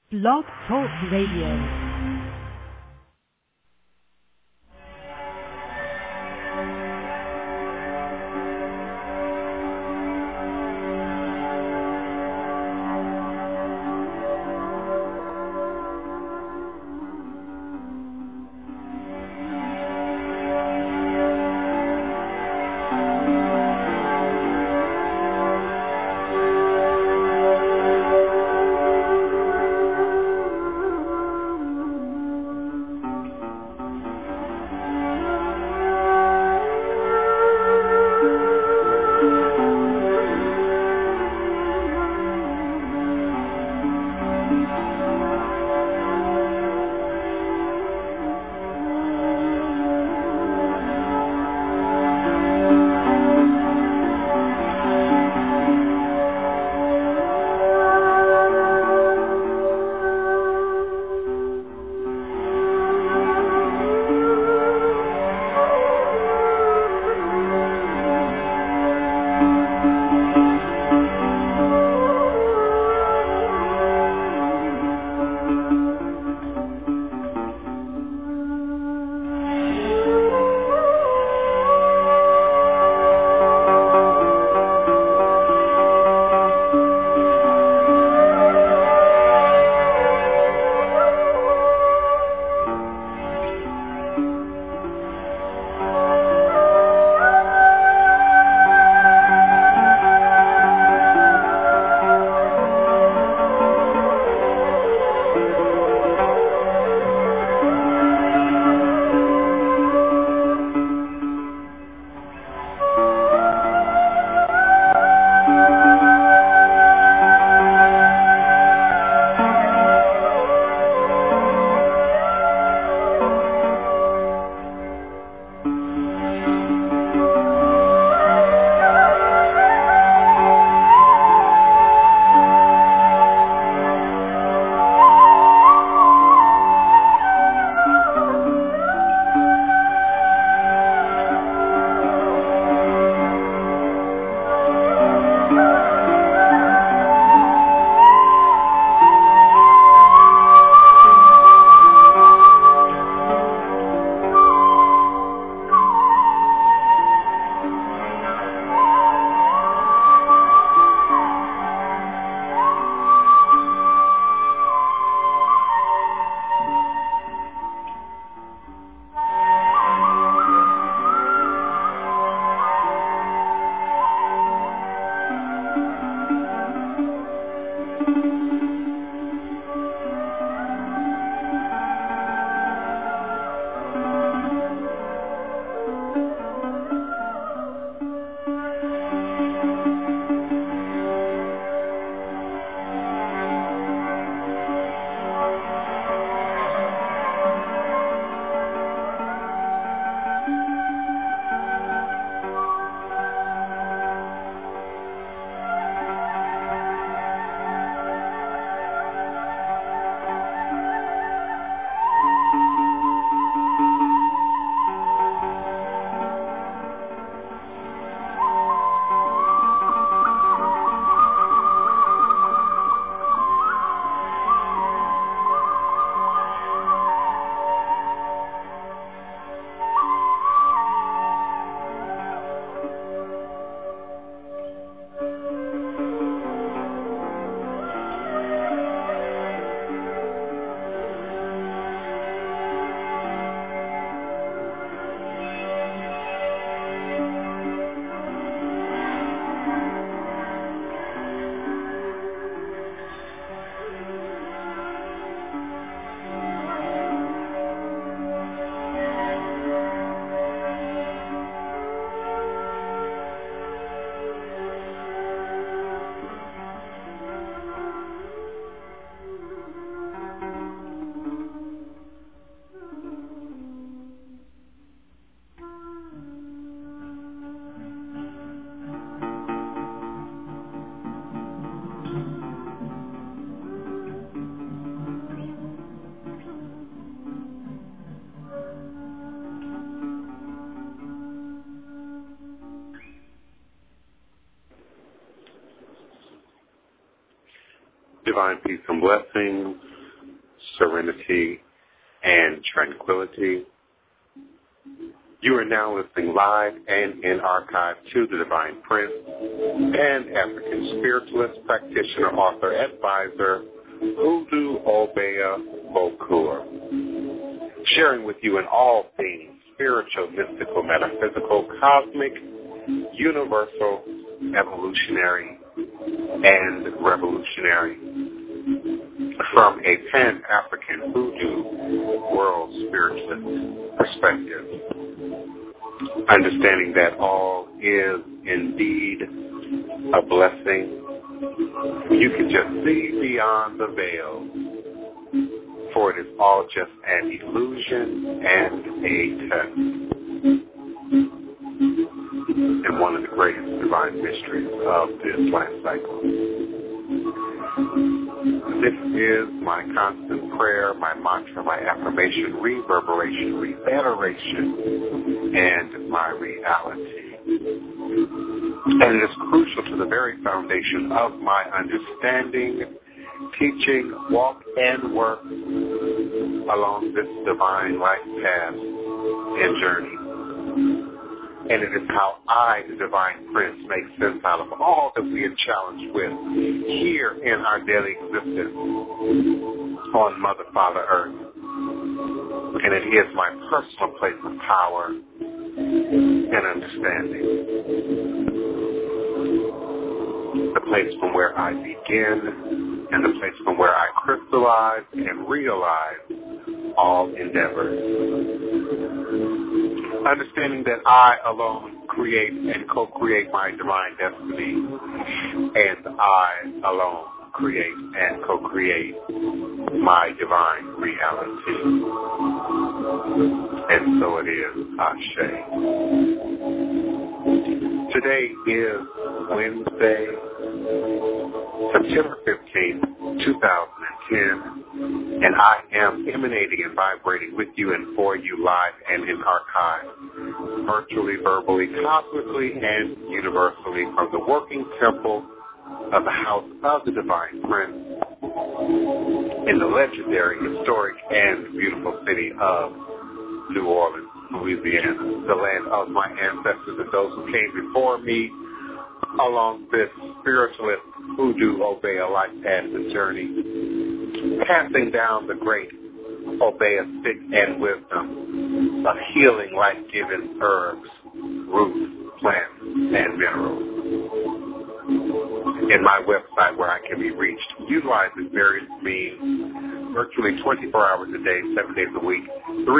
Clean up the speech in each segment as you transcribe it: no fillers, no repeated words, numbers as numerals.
Blog Talk Radio. Divine peace and blessings. serenity, and tranquility. You are now listening live and in archive to the Divine Prince and African spiritualist, practitioner, author, advisor, Hoodoo Obeah Bokur, sharing with you in all things spiritual, mystical, metaphysical, cosmic, universal, evolutionary, and revolutionary from a Pan-African Hoodoo world spiritualist perspective. Understanding that all is indeed a blessing. You can just see beyond the veil, for it is all just an illusion and a test. And one of the greatest divine mysteries of this life cycle. This is my constant prayer, my mantra, my affirmation, reverberation, reiteration, and my reality. And it is crucial to the very foundation of my understanding, teaching, walk, and work along this divine life path and journey. And it is how I, the Divine Prince, make sense out of all that we are challenged with here in our daily existence on Mother, Father, Earth. And it is my personal place of power and understanding. The place from where I begin and the place from where I crystallize and realize all endeavors. Understanding that I alone create and co-create my divine destiny, and I alone create and co-create my divine reality. And so it is, Ashe. Today is Wednesday, September 15th, 2010. And I am emanating and vibrating with you and for you live and in archive, virtually, verbally, cosmically, and universally from the working temple of the House of the Divine Prince in the legendary, historic, and beautiful city of New Orleans, Louisiana, the land of my ancestors and those who came before me along this spiritualist Hoodoo Obeah life path and journey, passing down the great Obeah stick and wisdom of healing, life-giving herbs, roots, plants, and minerals. In my website where I can be reached, utilizing various means, virtually 24 hours a day, 7 days a week,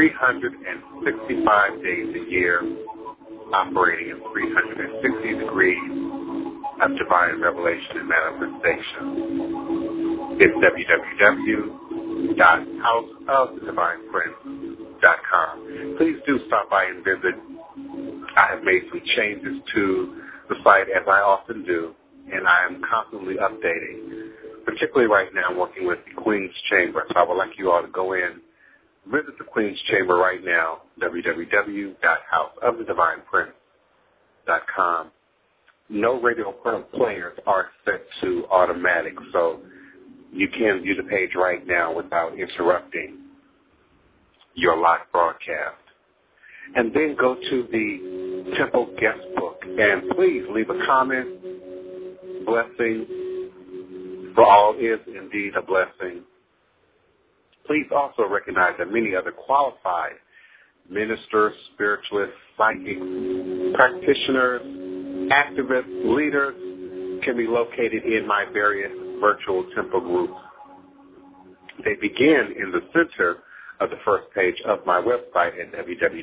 365 days a year, operating in 360 degrees of divine revelation and manifestation. It's www.houseofthedivineprince.com. Please do stop by and visit. I have made some changes to the site, as I often do, and I am constantly updating. Particularly right now, I'm working with the Queen's Chamber, so I would like you all to go in, visit the Queen's Chamber right now, www.houseofthedivineprince.com. No radio players are set to automatic, so you can view the page right now without interrupting your live broadcast. And then go to the Temple Guest Book, and please leave a comment. Blessing, for all is indeed a blessing. Please also recognize that many other qualified ministers, spiritualists, psychics, practitioners, activists, leaders can be located in my various virtual temple groups. They begin in the center of the first page of my website at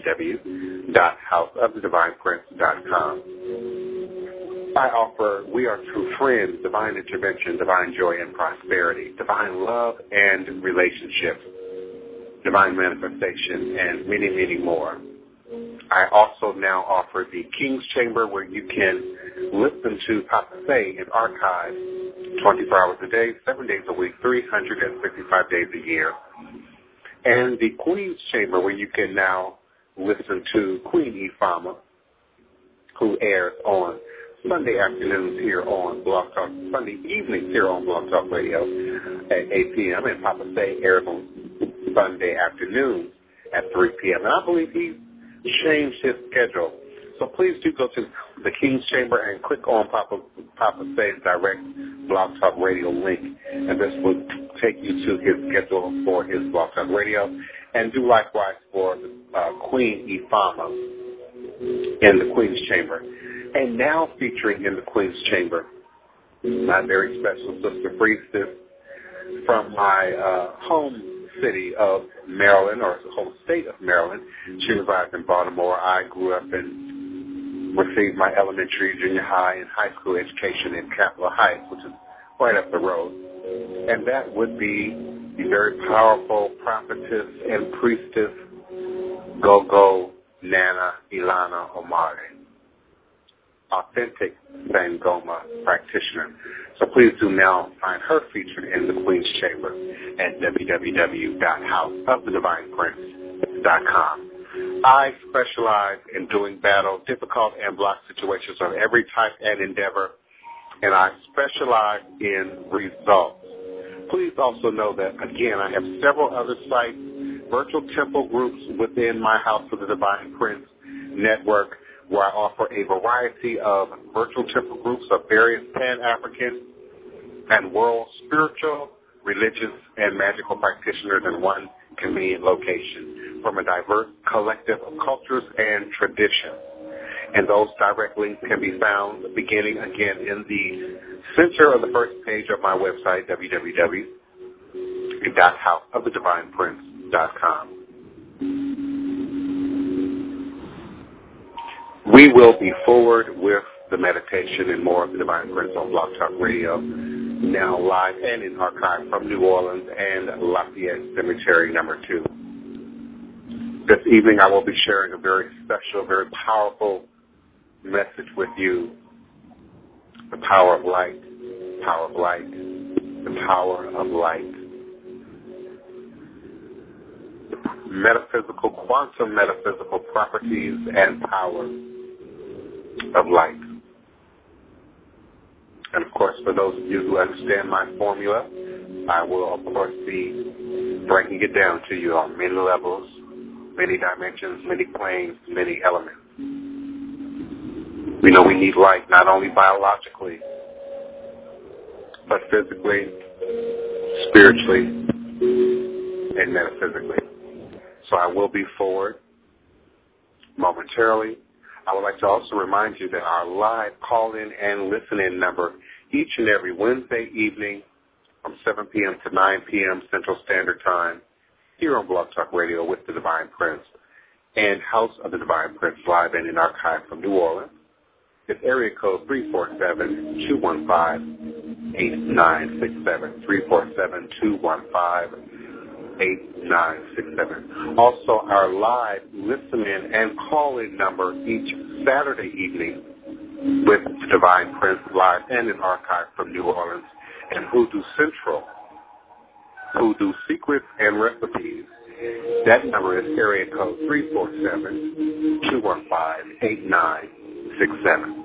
www.houseofthedivineprince.com. I offer We Are True Friends, divine intervention, divine joy and prosperity, divine love and relationships, divine manifestation, and many, many more. I also now offer the King's Chamber, where you can listen to Papa Say in archive 24 hours a day, 7 days a week, 365 days a year. And the Queen's Chamber, where you can now listen to Queen Ifama, who airs on Sunday afternoons here on Blog Talk, Sunday evenings here on Blog Talk Radio at 8 p.m. And Papa Say airs on Sunday afternoons at 3 p.m. And I believe he changed his schedule. So please do go to the King's Chamber and click on Papa Say's direct Blog Talk Radio link. And this will take you to his schedule for his Blog Talk Radio. And do likewise for Queen Ifama in the Queen's Chamber. And now featuring in the Queen's Chamber, my very special sister priestess from my home city of Maryland, or the whole state of Maryland. She resides in Baltimore. I grew up and received my elementary, junior high, and high school education in Capitol Heights, which is right up the road. And that would be the very powerful prophetess and priestess Gogo Nana Ilana Omari, authentic Sangoma practitioner. So please do now find her featured in the Queen's Chamber at www.houseofthedivineprince.com. I specialize in doing battle, difficult, and block situations of every type and endeavor, and I specialize in results. Please also know that, again, I have several other sites, virtual temple groups within my House of the Divine Prince network, where I offer a variety of virtual temple groups of various Pan-African and world spiritual, religious, and magical practitioners in one convenient location from a diverse collective of cultures and traditions. And those direct links can be found beginning again in the center of the first page of my website, www.houseofthedivineprince.com. We will be forward with the meditation and more of the Divine Prince on Blog Talk Radio, now live and in archive from New Orleans and Lafayette Cemetery number 2. This evening I will be sharing a very special, very powerful message with you. The power of light, power of light, the power of light. Metaphysical, quantum metaphysical properties and power of light. And of course, for those of you who understand my formula, I will of course be breaking it down to you on many levels, many dimensions, many planes, many elements. We know we need light not only biologically, but physically, spiritually, and metaphysically. So I will be forward momentarily. I would like to also remind you that our live call-in and listen-in number each and every Wednesday evening from 7 p.m. to 9 p.m. Central Standard Time here on Blog Talk Radio with the Divine Prince and House of the Divine Prince live and in archive from New Orleans. It's area code 347-215-8967, 347-215-8967. Also, our live listen-in and call-in number each Saturday evening with the Divine Prince live and in archive from New Orleans and Hoodoo Central, Hoodoo Secrets and Recipes. That number is area code 347-215-8967.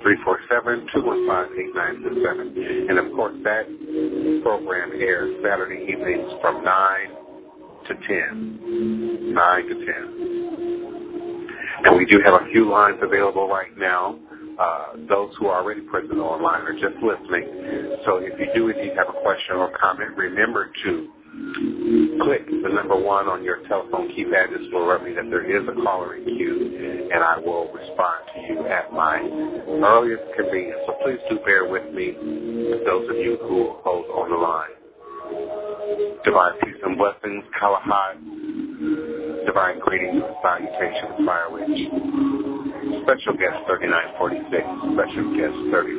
347-215-8967. And, of course, that program airs Saturday evenings from 9 to 10. 9 to 10. And we do have a few lines available right now. Those who are already present online are just listening. So if you do indeed have a question or comment, remember to click the number 1 on your telephone keypad. This will alert me that there is a caller in queue, and I will respond to you at my earliest convenience. So please do bear with me, those of you who hold on the line. Divine peace and blessings, Kalahai. Divine greetings and salutations, Fire Witch. Special guest 3946, special guest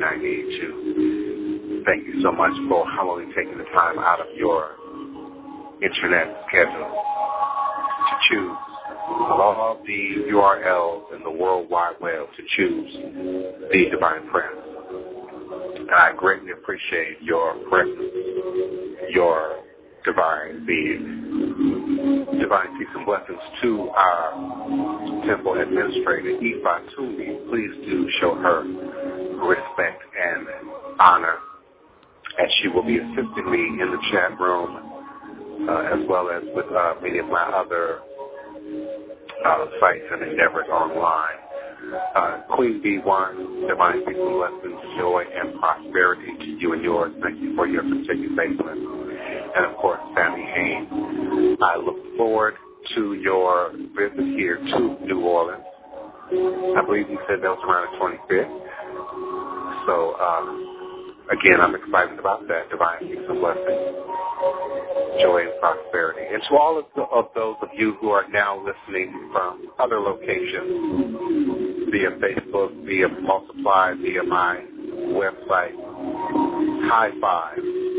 3982. Thank you so much for humbly taking the time out of your internet schedule to choose of all the URLs in the World Wide Web to choose the Divine Prince. And I greatly appreciate your presence, your divine being. Divine peace and blessings to our temple administrator, Ifa Tumi. Please do show her respect and honor, as she will be assisting me in the chat room, as well as with many of my other sites and endeavors online. Queen B1, divine peace and blessings, joy and prosperity to you and yours. Thank you for your continued faithfulness. And of course, Sammy Haynes. I look forward to your visit here to New Orleans. I believe you said that was around the 25th. So, again, I'm excited about that. Divine peace and blessings, joy and prosperity. And to all of those of you who are now listening from other locations, via Facebook, via Multiply, via my website, High Five,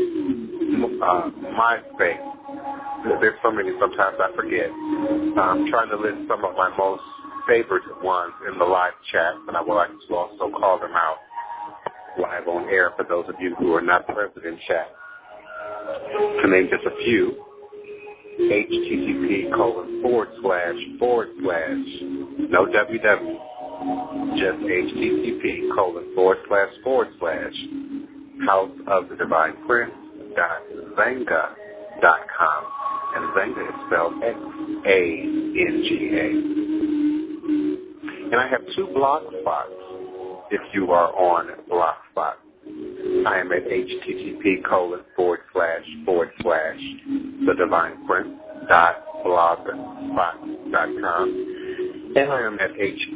MySpace. There's so many, sometimes I forget. I'm trying to list some of my most favorite ones in the live chat, but I would like to also call them out live on air for those of you who are not present in chat. To name just a few, http:// no www, just http:// houseofthedivineprince.zanga.com, and Zanga is spelled Xanga. And I have 2 blog spots if you are on Blogspot. I am at http://thedivineprince.blogspot.com, and I am at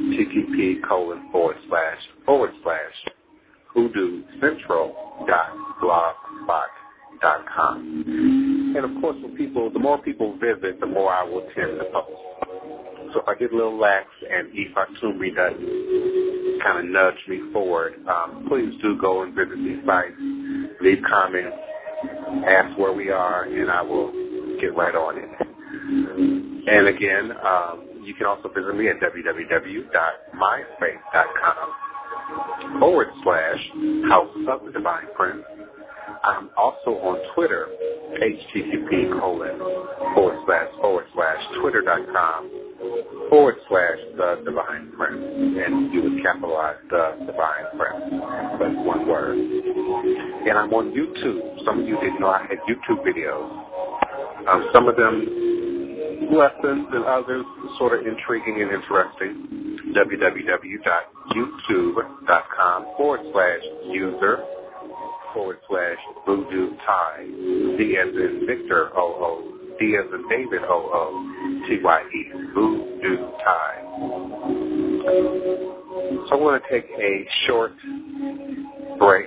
http://hoodoocentral.blogspot.com. And of course, the more people visit, the more I will tend to post. So if I get a little lax and Ifatumi doesn't kind of nudge me forward, please do go and visit these sites, leave comments, ask where we are, and I will get right on it. And again, you can also visit me at www.myspace.com/House of the Divine Prince. I'm also on Twitter, http://twitter.com/The Divine Prince, and you would capitalize The Divine Prince. That's one word. And I'm on YouTube. Some of you didn't know I had YouTube videos. Some of them lessons and others sort of intriguing and interesting. www.youtube.com/user/Voodoo Ty, D as in Victor OO, D as in David OO, TYE, Voodoo Ty. So I want to take a short break.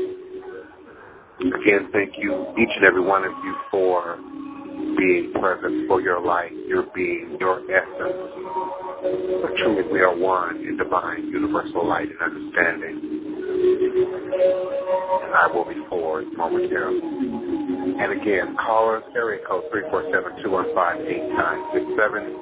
Again, thank you, each and every one of you, for being present, for your light, your being, your essence. Truly, we are one in divine, universal light and understanding. And I will be forward momentarily. And again, callers, area code 347-215-8967,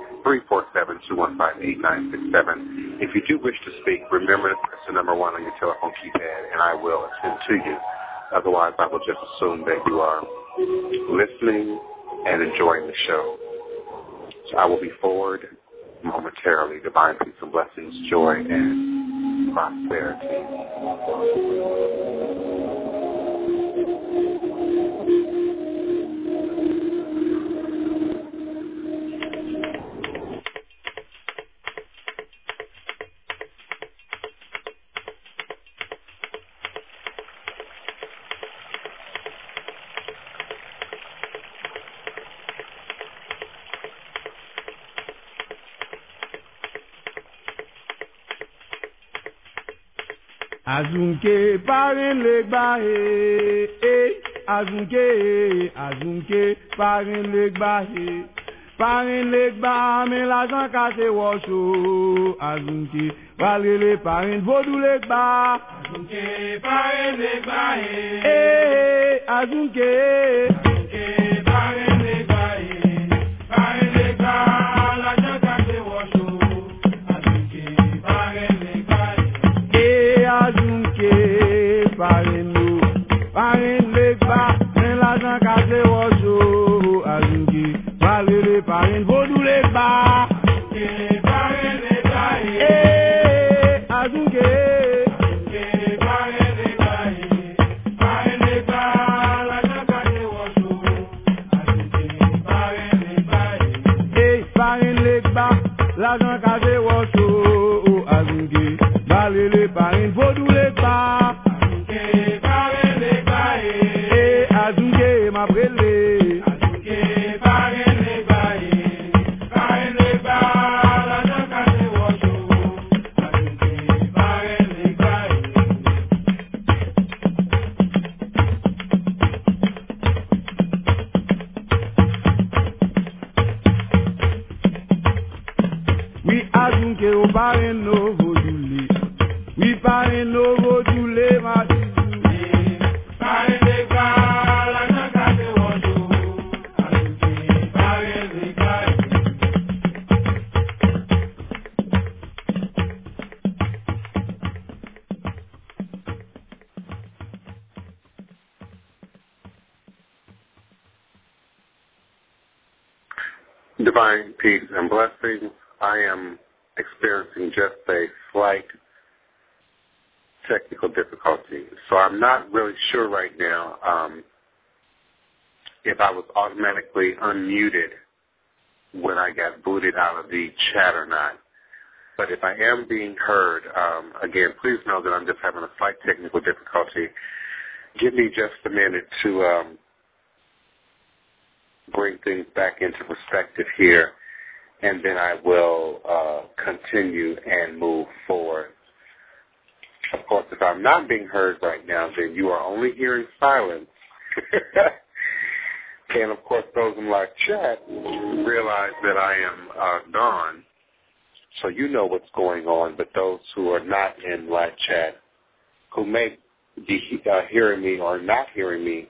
347-215-8967. If you do wish to speak, remember to press the number 1 on your telephone keypad, and I will attend to you. Otherwise, I will just assume that you are listening and enjoying the show. So I will be forward momentarily. Divine peace and blessings, joy and prosperity. Azunke parin le gbahe, azunke parin le gbahe, parin le gba men l'argent cassé washo, azunke valele parin vodou le gba, azunke parin le gbahe, azunke parin le gbahe, parin le gba l'argent cassé washo, azunke parin le gbahe, azunke parin le gba men l'argent cassé washo, azunke valele parin vodou le gba, azunke parin le gbahe, azunke l'argent cassé woso azunke balele parin vodou le ba azunke parin le ba azunke ma brele azunke parin le ba l'argent cassé woso azunke parin le ba. We azunke o parin no vodule. We parin no vodule ma tizou. Parin le ba l'argent cassé woso azunke parin le ba. Divine peace and blessings. I am experiencing just a slight technical difficulty. So I'm not really sure right now if I was automatically unmuted when I got booted out of the chat or not. But if I am being heard, again, please know that I'm just having a slight technical difficulty. Give me just a minute to bring things back into perspective here, and then I will continue and move forward. Of course, if I'm not being heard right now, then you are only hearing silence. And, of course, those in live chat realize that I am gone, so you know what's going on. But those who are not in live chat, who may be hearing me or not hearing me,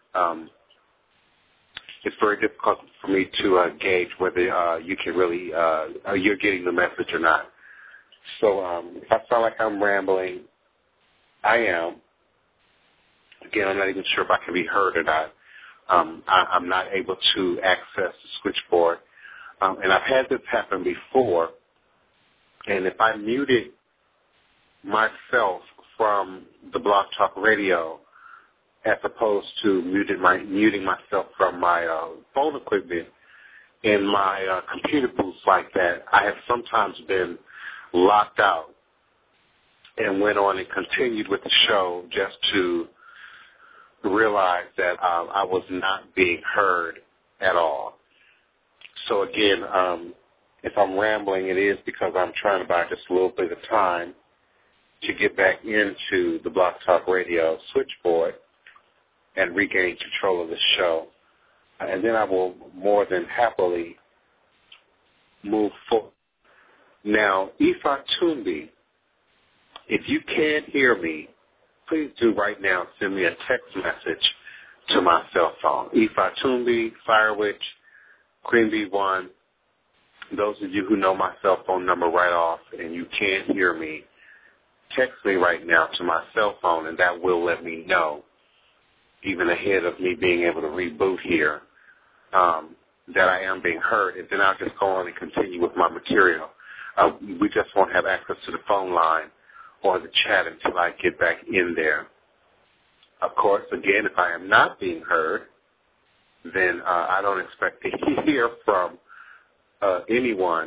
it's very difficult for me to gauge whether you can really, you're getting the message or not. So if I sound like I'm rambling, I am. Again, I'm not even sure if I can be heard or not. I'm not able to access the switchboard. And I've had this happen before. And if I muted myself from the Blog Talk Radio, as opposed to muting myself from my phone equipment in my computer booths like that, I have sometimes been locked out and went on and continued with the show just to realize that I was not being heard at all. So again, if I'm rambling, it is because I'm trying to buy just a little bit of time to get back into the Blog Talk Radio switchboard and regain control of the show. And then I will more than happily move forward. Now, Ifa Tumbi, if you can't hear me, please do right now send me a text message to my cell phone. Ifa Tumbi, Firewitch, Queen B1, those of you who know my cell phone number right off and you can't hear me, text me right now to my cell phone, and that will let me know, even ahead of me being able to reboot here, that I am being heard, and then I'll just go on and continue with my material. We just won't have access to the phone line or the chat until I get back in there. Of course, again, if I am not being heard, then I don't expect to hear from anyone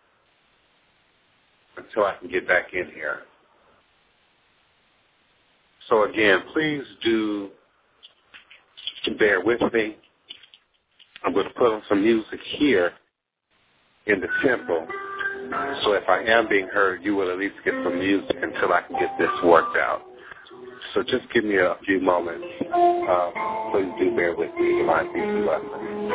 until I can get back in here. So again, please do bear with me. I'm going to put on some music here in the temple. So if I am being heard, you will at least get some music until I can get this worked out. So just give me a few moments. Please do bear with me. Divine peace and blessings.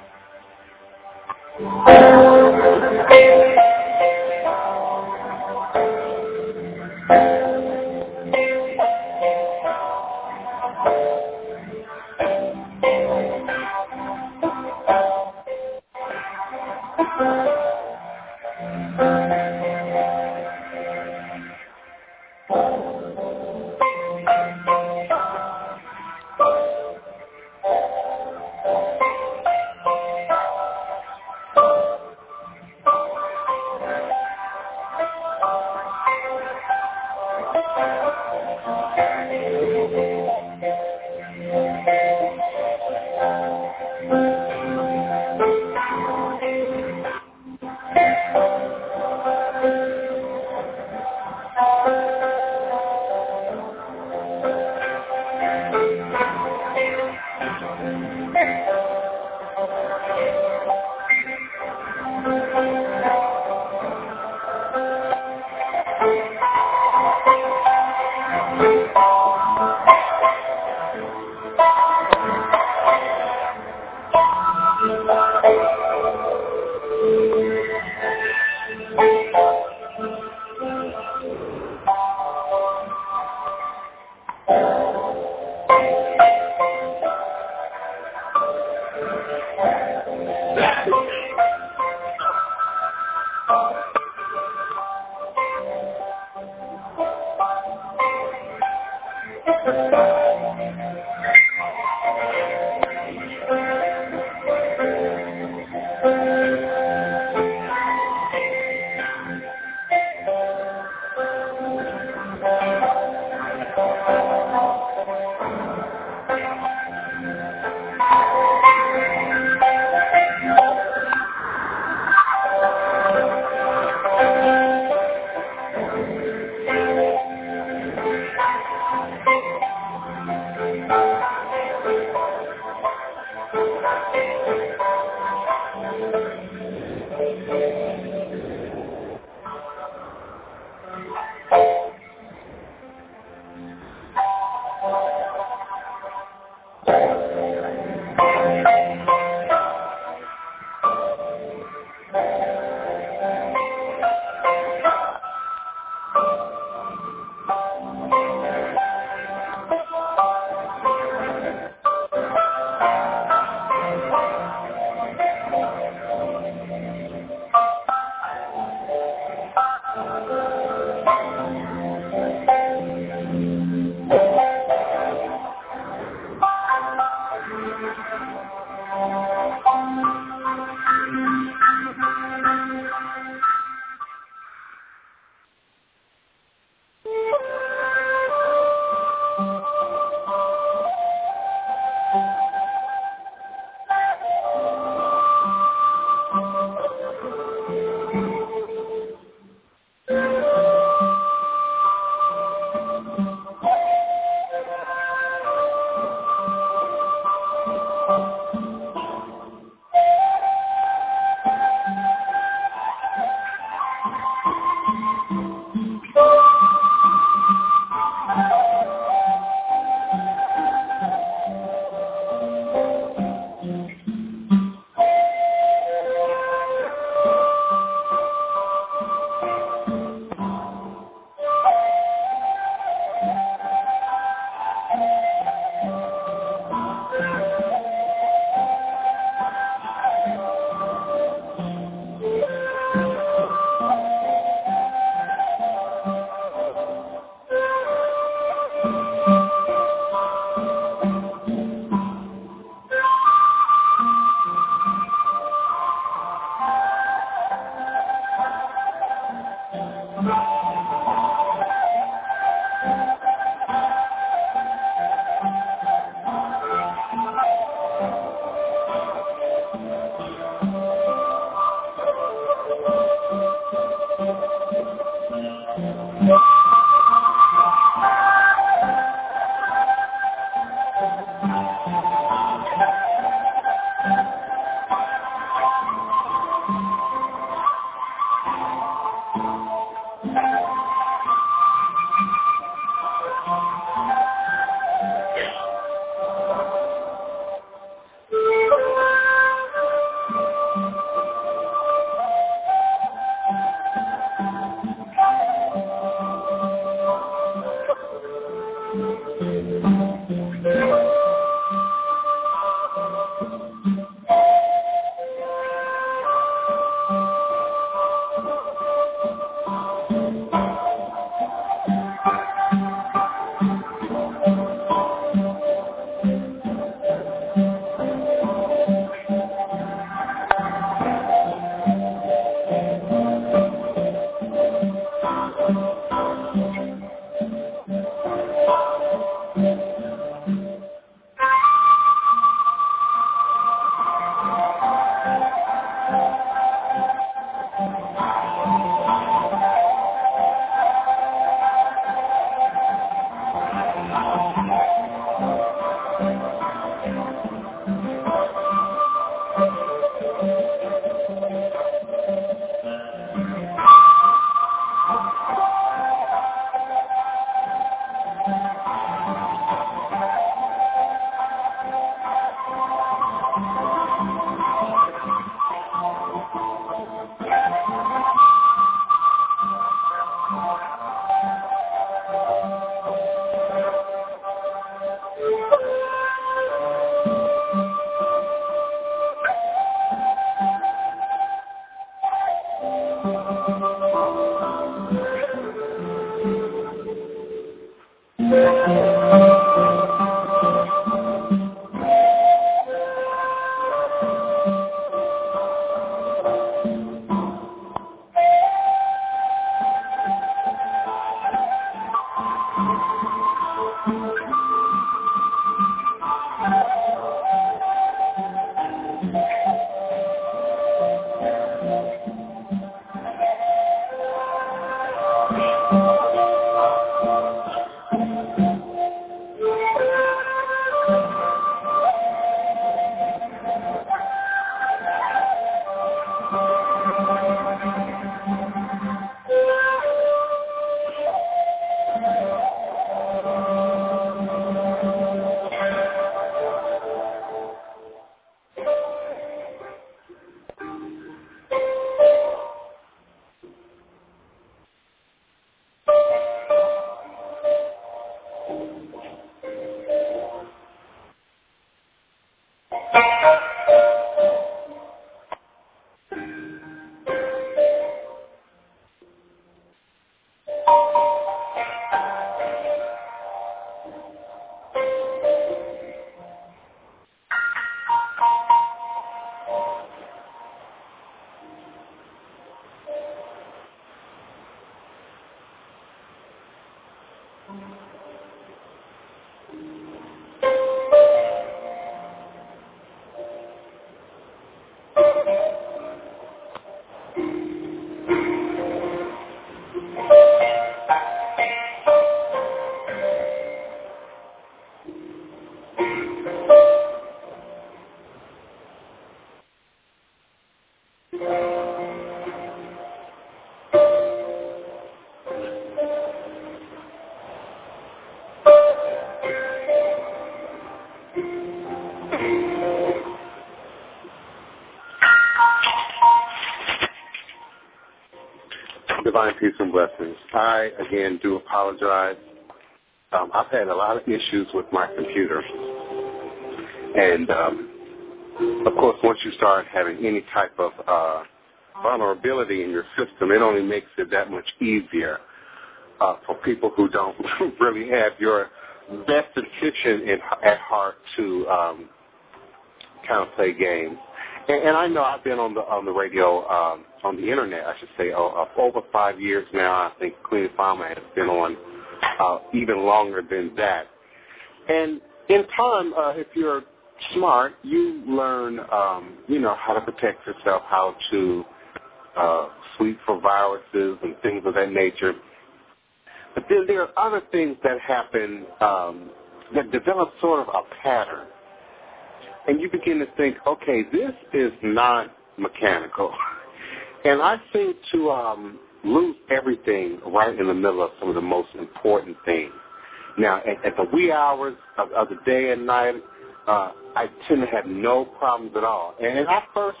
Divine peace and blessings. I, again, do apologize. I've had a lot of issues with my computer. And, of course, once you start having any type of vulnerability in your system, it only makes it that much easier for people who don't really have your best intention at heart to kind of play games. And I know I've been on the radio, on the internet, I should say, for over 5 years now. I think Queen Farmer has been on even longer than that. And in time, if you're smart, you learn, how to protect yourself, how to sweep for viruses and things of that nature. But then there are other things that happen that develop sort of a pattern. And you begin to think, okay, this is not mechanical. And I seem to lose everything right in the middle of some of the most important things. Now, at the wee hours of the day and night, I tend to have no problems at all. And I first,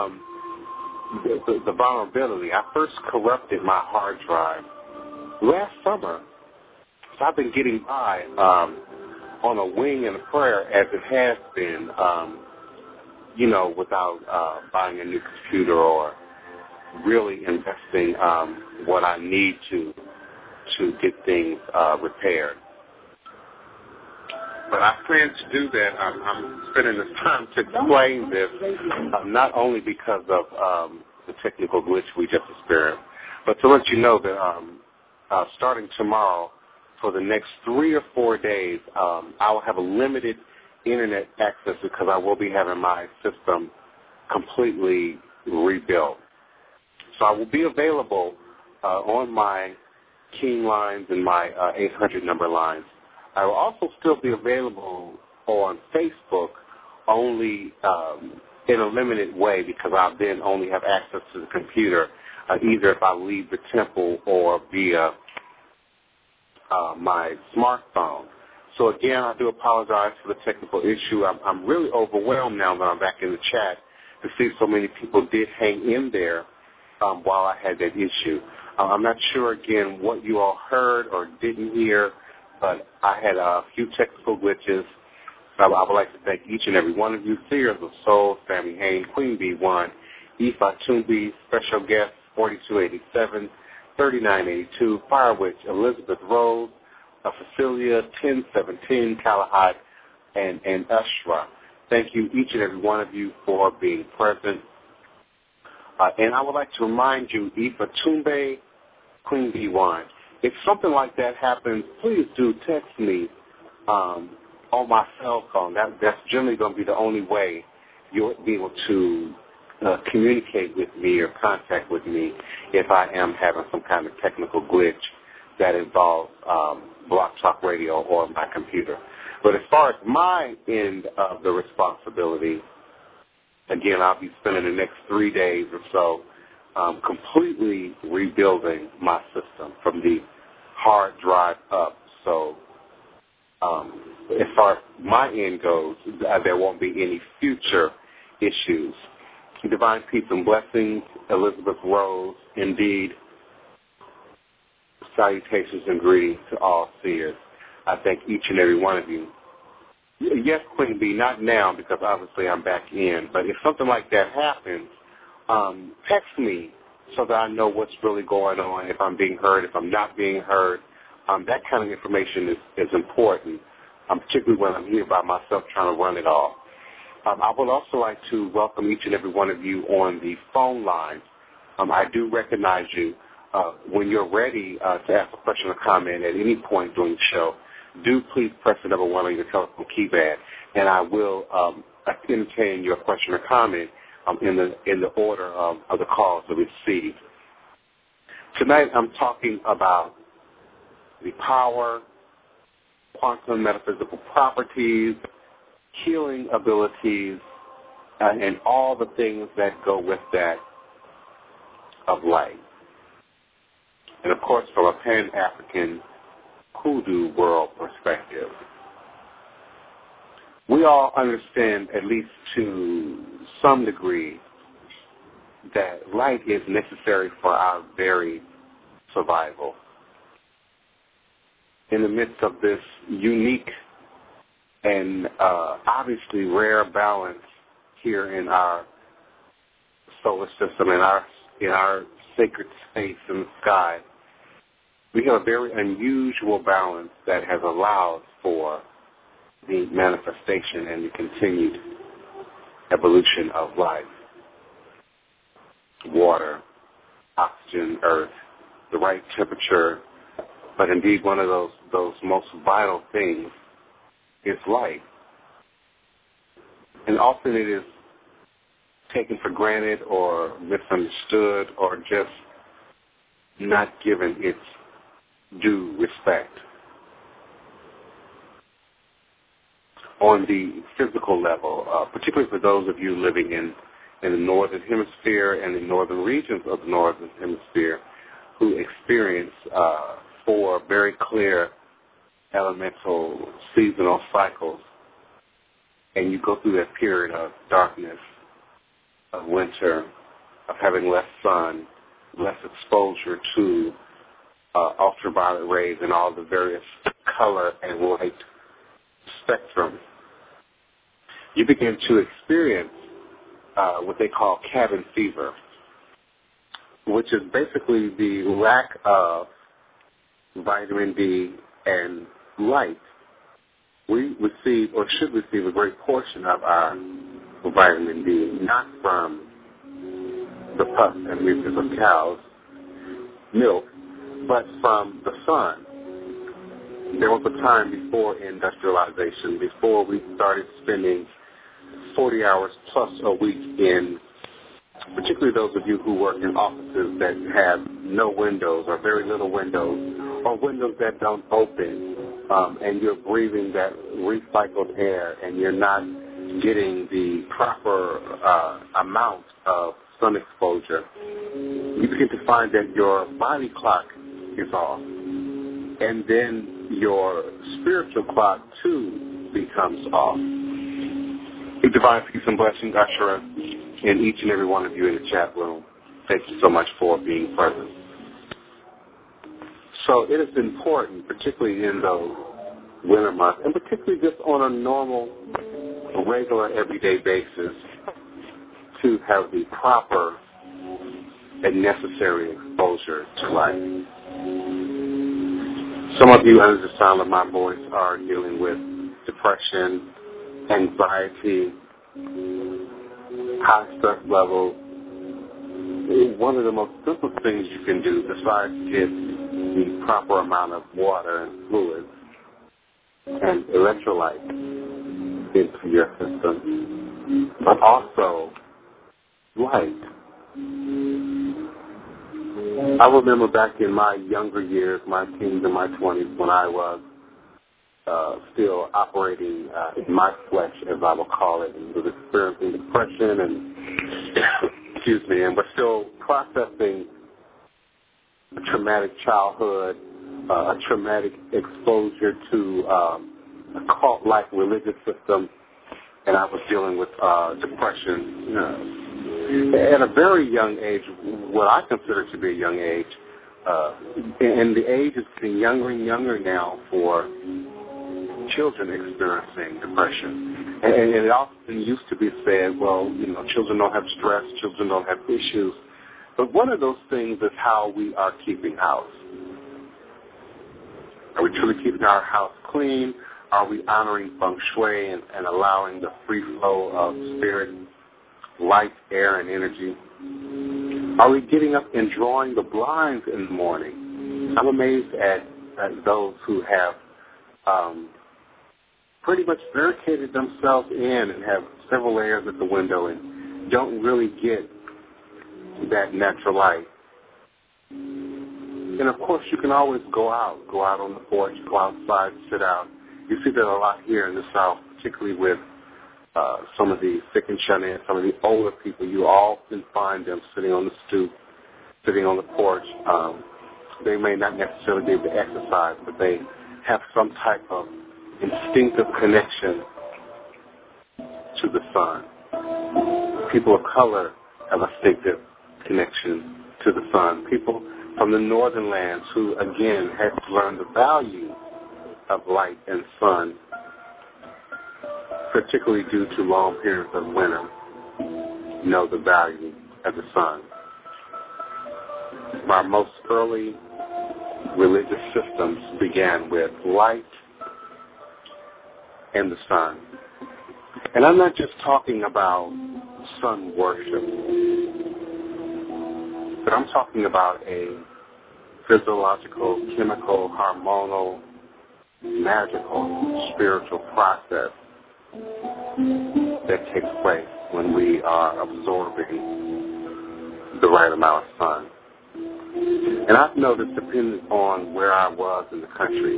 the vulnerability, I first corrupted my hard drive last summer. So I've been getting by on a wing and a prayer as it has been, without buying a new computer or really investing what I need to get things repaired. But I plan to do that. I'm spending this time to explain this, not only because of the technical glitch we just experienced, but to let you know that starting tomorrow, for the next 3 or 4 days, I will have a limited internet access because I will be having my system completely rebuilt. So I will be available on my King lines and my 800 number lines. I will also still be available on Facebook, only in a limited way because I'll then only have access to the computer, either if I leave the temple or via my smartphone. So again, I do apologize for the technical issue. I'm really overwhelmed now that I'm back in the chat to see so many people did hang in there while I had that issue. I'm not sure, again, what you all heard or didn't hear, but I had a few technical glitches. I would like to thank each and every one of you, Seers of Soul, Sammy Hain, Queen B1, Ifa Tumbi, special guest 4287, 3982, Firewitch, Elizabeth Rose, Cecilia, 1017, Kalahai, and Ashra. Thank you, each and every one of you, for being present. And I would like to remind you, Ifa Tumbe, Queen B1, if something like that happens, please do text me on my cell phone. That's generally going to be the only way you'll be able to communicate with me or contact with me if I am having some kind of technical glitch that involves Blog Talk Radio or my computer. But as far as my end of the responsibility, again, I'll be spending the next 3 days or so completely rebuilding my system from the hard drive up. So as far as my end goes, there won't be any future issues. Divine peace and blessings, Elizabeth Rose, indeed. Salutations and greetings to all seers. I thank each and every one of you. Yes, Queen B, not now because obviously I'm back in, but if something like that happens, text me so that I know what's really going on, if I'm being heard, if I'm not being heard. That kind of information is important, particularly when I'm here by myself trying to run it all. I would also like to welcome each and every one of you on the phone line. I do recognize you. When you're ready to ask a question or comment at any point during the show, do please press the number 1 on your telephone keypad, and I will entertain your question or comment in the order of the calls that we received. Tonight I'm talking about the power, quantum metaphysical properties, healing abilities, and all the things that go with that of light. And of course, from a Pan-African hoodoo world perspective, we all understand, at least to some degree, that light is necessary for our very survival. In the midst of this unique and obviously rare balance here in our solar system, in our sacred space in the sky, we have a very unusual balance that has allowed for the manifestation and the continued evolution of life. Water, oxygen, earth, the right temperature, but indeed one of those most vital things is light. And often it is taken for granted or misunderstood or just not given its due respect. On the physical level, particularly for those of you living in the northern hemisphere and the northern regions of the northern hemisphere who experience 4 very clear elemental seasonal cycles, and you go through that period of darkness, of winter, of having less sun, less exposure to ultraviolet rays and all the various color and light spectrum, you begin to experience what they call cabin fever, which is basically the lack of vitamin D and light. We receive or should receive a great portion of our vitamin D, not from the pus and mucus of cows' milk, but from the sun. There was a time before industrialization, before we started spending 40 hours plus a week in, particularly those of you who work in offices that have no windows or very little windows, or windows that don't open, and you're breathing that recycled air and you're not getting the proper amount of sun exposure, you begin to find that your body clock is off. And then your spiritual clock, too, becomes off. Divine peace and blessings, Ashura, and each and every one of you in the chat room. Thank you so much for being present. So it is important, particularly in those winter months, and particularly just on a normal, regular, everyday basis, to have the proper and necessary exposure to life. Some of you, under the sound of my voice, are dealing with depression, anxiety, high stress levels. One of the most simple things you can do, besides get the proper amount of water and fluids and electrolytes into your system, but also light. I remember back in my younger years, my teens and my 20s, when I was still operating in my flesh, as I will call it, and was experiencing depression and but still processing a traumatic childhood, a traumatic exposure to a cult-like religious system, and I was dealing with depression. At a very young age, what I consider to be a young age, and the age is getting younger and younger now for children experiencing depression. And it often used to be said, well, children don't have stress, children don't have issues. But one of those things is how we are keeping house. Are we truly keeping our house clean? Are we honoring feng shui and allowing the free flow of spirit, light, air, and energy? Are we getting up and drawing the blinds in the morning? I'm amazed at those who have pretty much barricaded themselves in and have several layers at the window and don't really get that natural light. And of course, you can always go out on the porch, go outside, sit out. You see that a lot here in the South, particularly with some of the sick and shut in, some of the older people. You often find them sitting on the stoop, sitting on the porch. They may not necessarily be able to exercise, but they have some type of instinctive connection to the sun. People of color have a instinctive connection to the sun. People from the northern lands who, again, had to learn the value of light and sun, particularly due to long periods of winter, know the value of the sun. Our most early religious systems began with light and the sun. And I'm not just talking about sun worship, but I'm talking about a physiological, chemical, hormonal, magical, spiritual process that takes place when we are absorbing the right amount of sun. And I've noticed, depending on where I was in the country,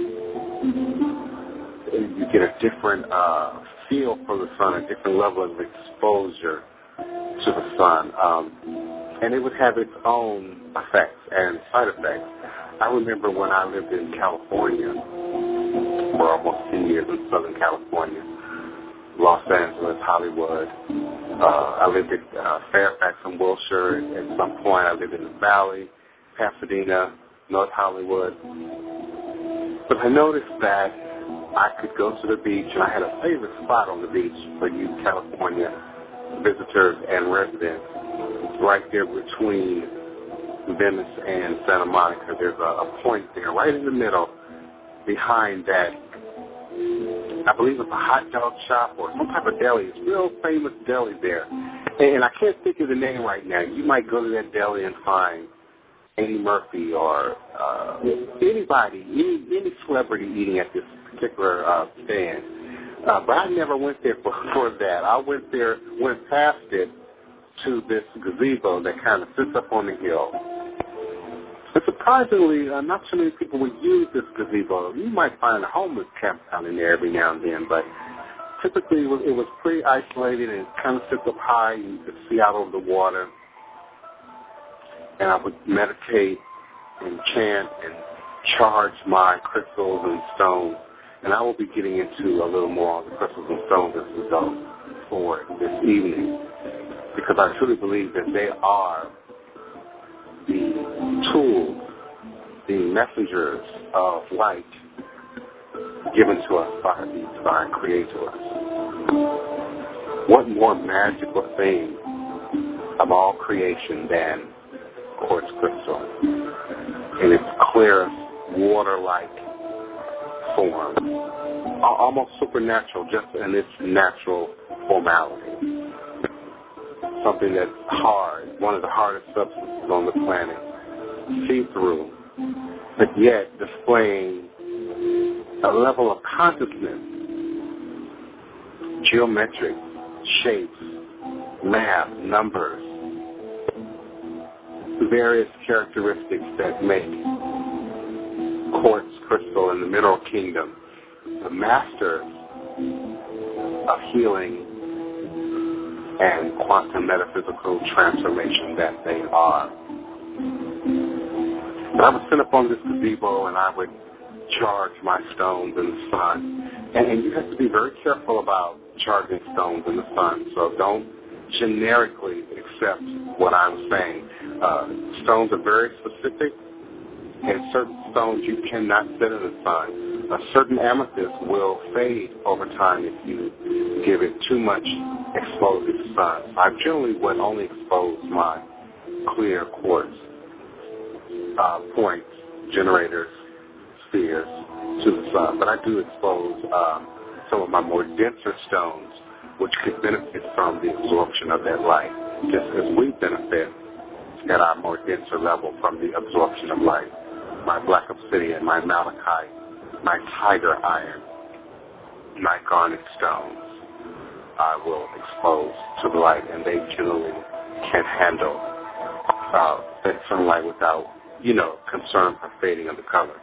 you get a different feel for the sun, a different level of exposure to the sun. And it would have its own effects and side effects. I remember when I lived in California for almost 10 years in Southern California, Los Angeles, Hollywood. I lived in Fairfax and Wilshire. At some point, I lived in the Valley, Pasadena, North Hollywood. But I noticed that I could go to the beach, and I had a favorite spot on the beach for you California visitors and residents. It's right there between Venice and Santa Monica. There's a point there right in the middle behind that. I believe it's a hot dog shop or some type of deli. It's a real famous deli there. And I can't think of the name right now. You might go to that deli and find Eddie Murphy or anybody, any celebrity eating at this particular stand. But I never went there for that. I went past it to this gazebo that kind of sits up on the hill. And surprisingly, not too many people would use this gazebo. You might find a homeless camp down in there every now and then, but typically it was pretty isolated and it kind of sits up high. You could see out over the water. And I would meditate and chant and charge my crystals and stones. And I will be getting into a little more on the crystals and stones as we go forward this evening, because I truly believe that they are the tools, the messengers of light given to us by the divine creator to us. What more magical thing of all creation than quartz crystal in its clearest water-like form, almost supernatural, just in its natural formality. Something that's hard, one of the hardest substances on the planet, see-through, but yet displaying a level of consciousness, geometric shapes, math, numbers, various characteristics that make quartz crystal in the mineral kingdom the masters of healing and quantum metaphysical transformation that they are. But I would sit up on this gazebo and I would charge my stones in the sun. And you have to be very careful about charging stones in the sun. So don't generically accept what I'm saying. Stones are very specific, and certain stones you cannot set in the sun. A certain amethyst will fade over time if you give it too much exposure to the sun. I generally would only expose my clear quartz points, generators, spheres to the sun, but I do expose some of my more denser stones, which could benefit from the absorption of that light, just as we benefit at our more denser level from the absorption of light. My black obsidian, my malachite, my tiger iron, my garnet stones, I will expose to the light, and they generally can handle that sunlight without, concern for fading of the color.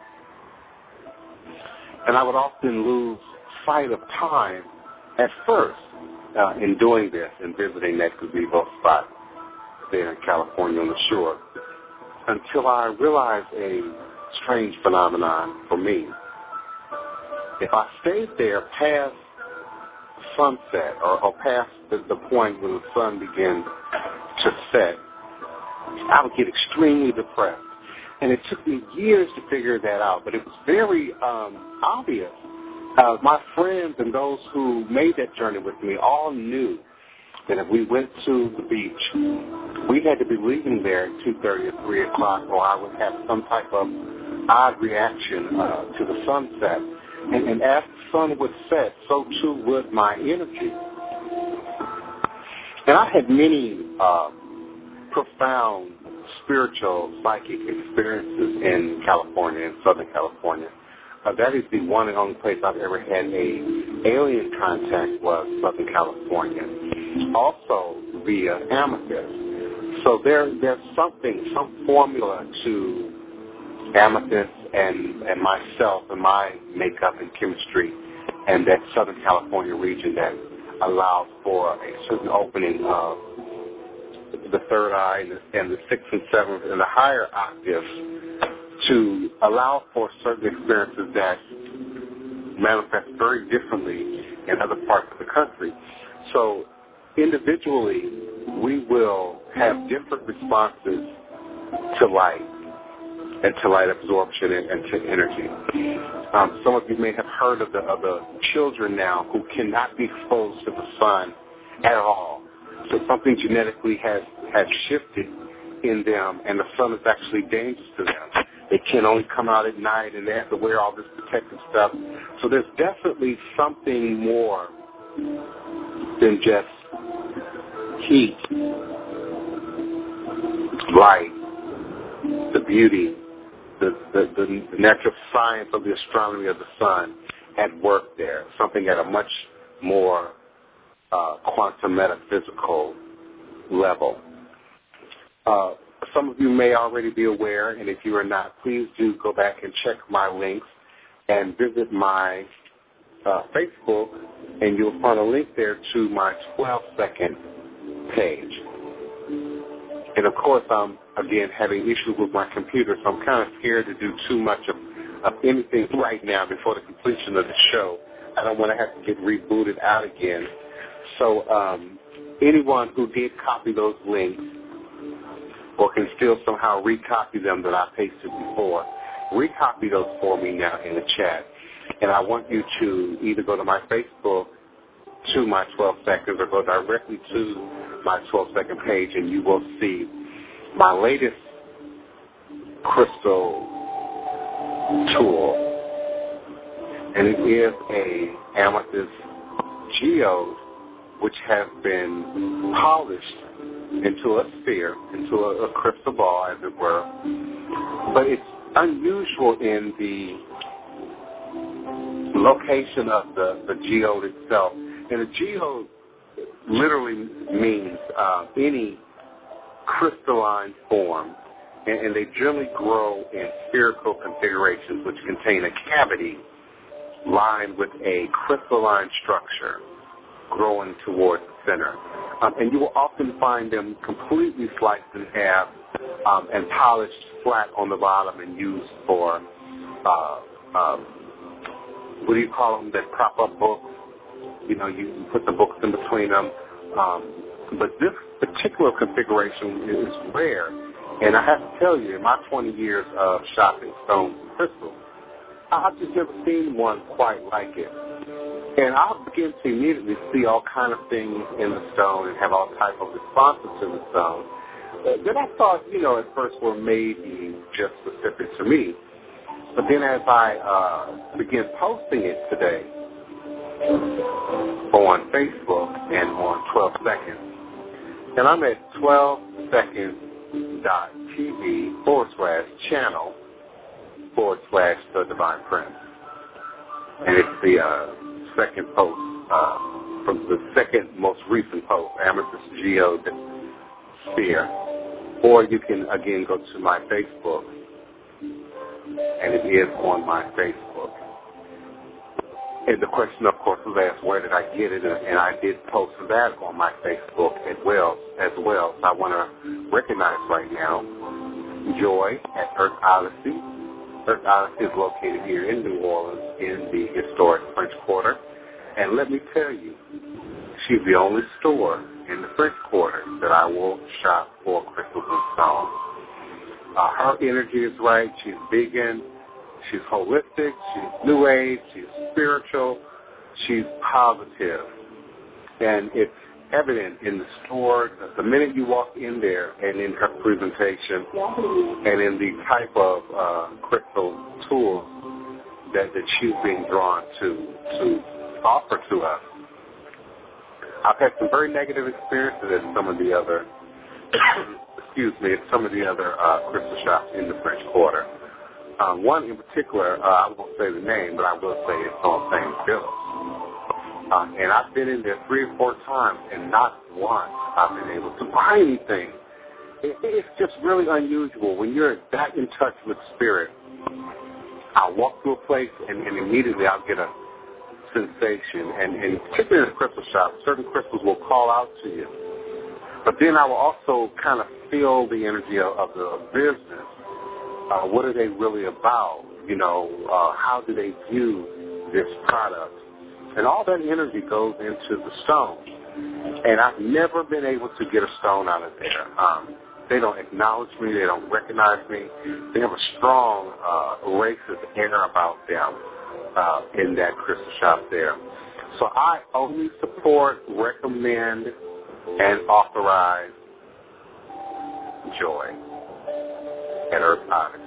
And I would often lose sight of time at first in doing this and visiting that gazebo spot there in California on the shore, until I realized a strange phenomenon for me. If I stayed there past sunset or past the point when the sun began to set, I would get extremely depressed. And it took me years to figure that out, but it was very obvious. My friends and those who made that journey with me all knew that if we went to the beach, we had to be leaving there at 2:30 or 3 o'clock, or I would have some type of odd reaction to the sunset. And as the sun would set, so too would my energy. And I had many profound spiritual, psychic experiences in California, in Southern California. That is the one and only place I've ever had a alien contact was Southern California. Also via amethyst. So there's something, some formula to amethyst and myself and my makeup and chemistry and that Southern California region that allows for a certain opening of the third eye and the sixth and seventh and the higher octaves to allow for certain experiences that manifest very differently in other parts of the country. So individually, we will have different responses to light and to light absorption and to energy. Some of you may have heard of the children now who cannot be exposed to the sun at all. So something genetically has shifted in them, and the sun is actually dangerous to them. They can only come out at night, and they have to wear all this protective stuff. So there's definitely something more than just heat, light, the beauty, the natural science of the astronomy of the sun at work there, something at a much more quantum metaphysical level. Some of you may already be aware, and if you are not, please do go back and check my links and visit my Facebook, and you'll find a link there to my 12-second page. And, of course, I'm, again, having issues with my computer, so I'm kind of scared to do too much of anything right now before the completion of the show. I don't want to have to get rebooted out again. So anyone who did copy those links or can still somehow recopy them that I pasted before, recopy those for me now in the chat. And I want you to either go to my Facebook to my 12 seconds or go directly to my 12-second page, and you will see my latest crystal tool. And it is a amethyst geode, which has been polished into a sphere, into a crystal ball, as it were. But it's unusual in the location of the geode itself. And a geode literally means any crystalline form, and they generally grow in spherical configurations which contain a cavity lined with a crystalline structure growing towards the center. And you will often find them completely sliced in half and polished flat on the bottom and used for, what do you call them, that prop up books? You know, you put the books in between them. But this particular configuration is rare. And I have to tell you, in my 20 years of shopping stones and crystals, I've just never seen one quite like it. And I'll begin to immediately see all kind of things in the stone and have all type of responses to the stone that I thought, at first were maybe just specific to me. But then as I began posting it today on Facebook and on 12 Seconds, and I'm at 12seconds.tv/channel/The Divine Prince. And it's the second post, from the second most recent post, Amethyst Geode Sphere. Or you can, again, go to my Facebook, and it is on my Facebook. And the question, of course, was asked, where did I get it? And I did post that on my Facebook as well. So I want to recognize right now Joy at Earth Odyssey. Earth Odyssey is located here in New Orleans in the historic French Quarter. And let me tell you, she's the only store in the French Quarter that I will shop for crystals and stones. Her energy is right. She's vegan. She's holistic. She's new age. She's spiritual. She's positive. And it's evident in the store the minute you walk in there and in her presentation and in the type of crystal tools that she's being drawn to offer to us. I've had some very negative experiences at some of the other crystal shops in the French Quarter. One in particular, I won't say the name, but I will say it's on St. Philip's. And I've been in there 3 or 4 times, and not once I've been able to buy anything. It's just really unusual. When you're that in touch with spirit, I'll walk through a place, and immediately I'll get a sensation. And particularly in a crystal shop, certain crystals will call out to you. But then I will also kind of feel the energy of the business. What are they really about? How do they view this product? And all that energy goes into the stone. And I've never been able to get a stone out of there. They don't acknowledge me. They don't recognize me. They have a strong racist air about them in that crystal shop there. So I only support, recommend, and authorize Joy at Earth Odyssey.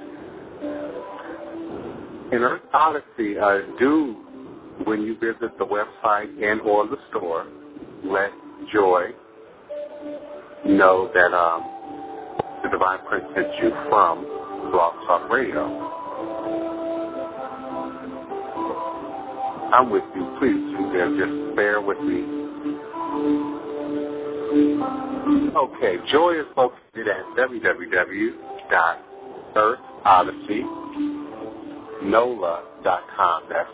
In Earth Odyssey, when you visit the website and or the store, let Joy know that the Divine Prince sent you from Blog Talk Radio. I'm with you. Please, just bear with me. Okay, Joy is located at www.earthodyssey.nola.com. That's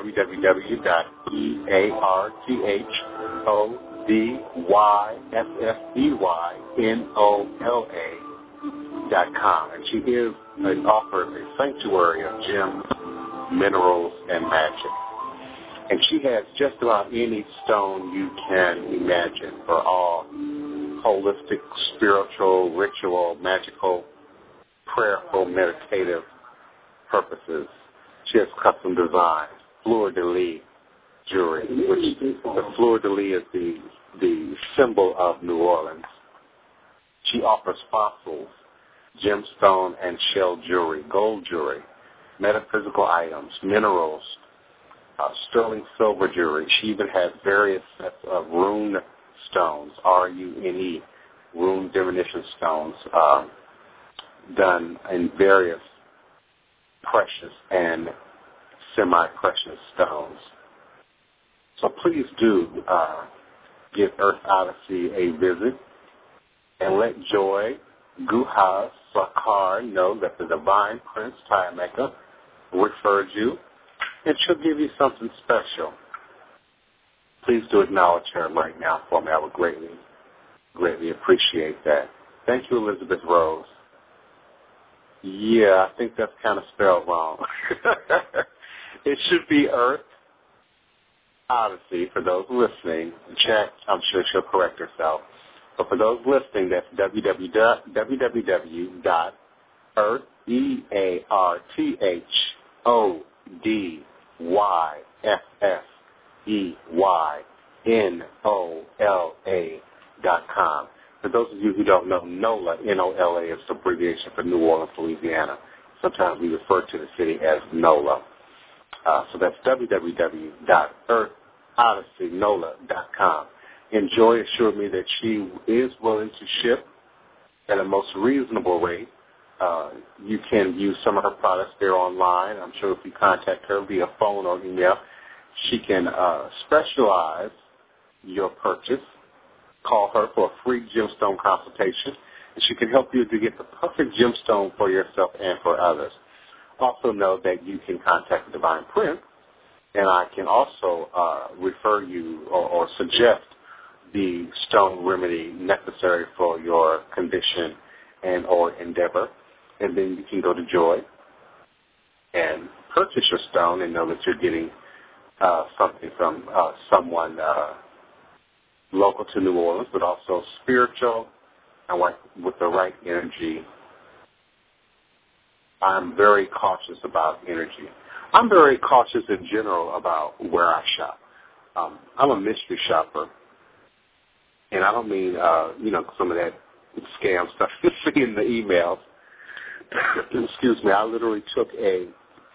www.earthodysseynola.com. And she is offers a sanctuary of gems, minerals, and magic. And she has just about any stone you can imagine for all holistic, spiritual, ritual, magical, prayerful, meditative purposes. She has custom designs, fleur-de-lis jewelry, which the fleur-de-lis is the symbol of New Orleans. She offers fossils, gemstone and shell jewelry, gold jewelry, metaphysical items, minerals, sterling silver jewelry. She even has various sets of rune stones, R-U-N-E, rune divination stones, done in various precious and semi-precious stones. So please do give Earth Odyssey a visit and let Joy Guha Sakar know that the Divine Prince Tayameka referred you, and she'll give you something special. Please do acknowledge her right now for me. I would greatly, greatly appreciate that. Thank you, Elizabeth Rose. Yeah, I think that's kind of spelled wrong. It should be Earth Odyssey for those listening. Chat, I'm sure she'll correct herself. But for those listening, that's www.earthodysseynola.com. For those of you who don't know, NOLA, N-O-L-A, is the abbreviation for New Orleans, Louisiana. Sometimes we refer to the city as NOLA. So that's www.earthodysseynola.com. And Joy assured me that she is willing to ship at a most reasonable rate. You can view some of her products there online. I'm sure if you contact her via phone or email, she can specialize your purchase. Call her for a free gemstone consultation, and she can help you to get the perfect gemstone for yourself and for others. Also know that you can contact the Divine Prince, and I can also refer you or suggest the stone remedy necessary for your condition and or endeavor. And then you can go to Joy and purchase your stone and know that you're getting something from someone local to New Orleans, but also spiritual and with the right energy I'm very cautious about energy. I'm very cautious in general about where I shop. I'm a mystery shopper, and I don't mean, some of that scam stuff you see in the emails. Excuse me, I literally took a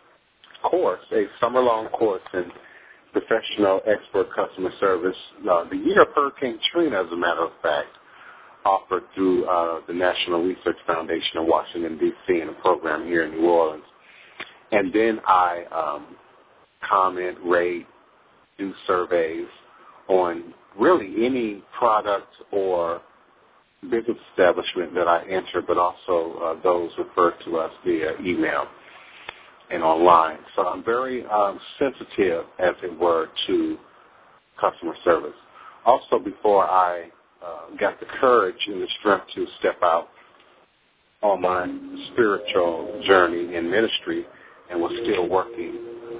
summer-long course in professional expert customer service the year of Hurricane Katrina, as a matter of fact, offered through the National Research Foundation in Washington, D.C., in a program here in New Orleans. And then I comment, rate, do surveys on really any product or business establishment that I enter, but also those referred to us via email and online. So I'm very sensitive, as it were, to customer service. Also, before I got the courage and the strength to step out on my spiritual journey in ministry and was still working,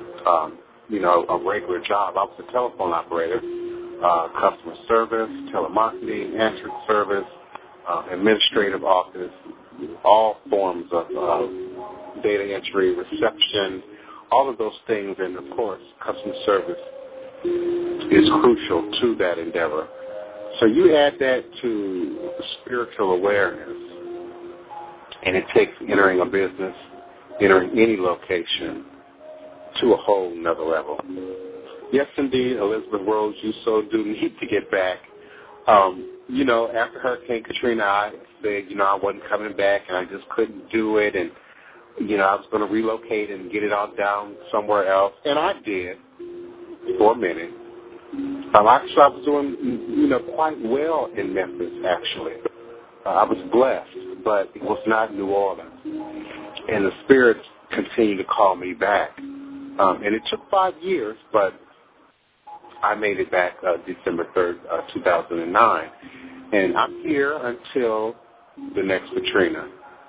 a regular job. I was a telephone operator, customer service, telemarketing, answering service, administrative office, all forms of data entry, reception, all of those things, and of course, customer service is crucial to that endeavor. So you add that to spiritual awareness, and it takes entering a business, entering any location, to a whole nother level. Yes, indeed, Elizabeth Rose, you so do need to get back. After Hurricane Katrina, I said, I wasn't coming back, and I just couldn't do it, and, I was going to relocate and get it all down somewhere else, and I did for a minute. Actually, I was doing, quite well in Memphis, actually. I was blessed, but it was not New Orleans. And the spirits continued to call me back. And it took 5 years, but I made it back December 3rd, 2009. And I'm here until the next Katrina.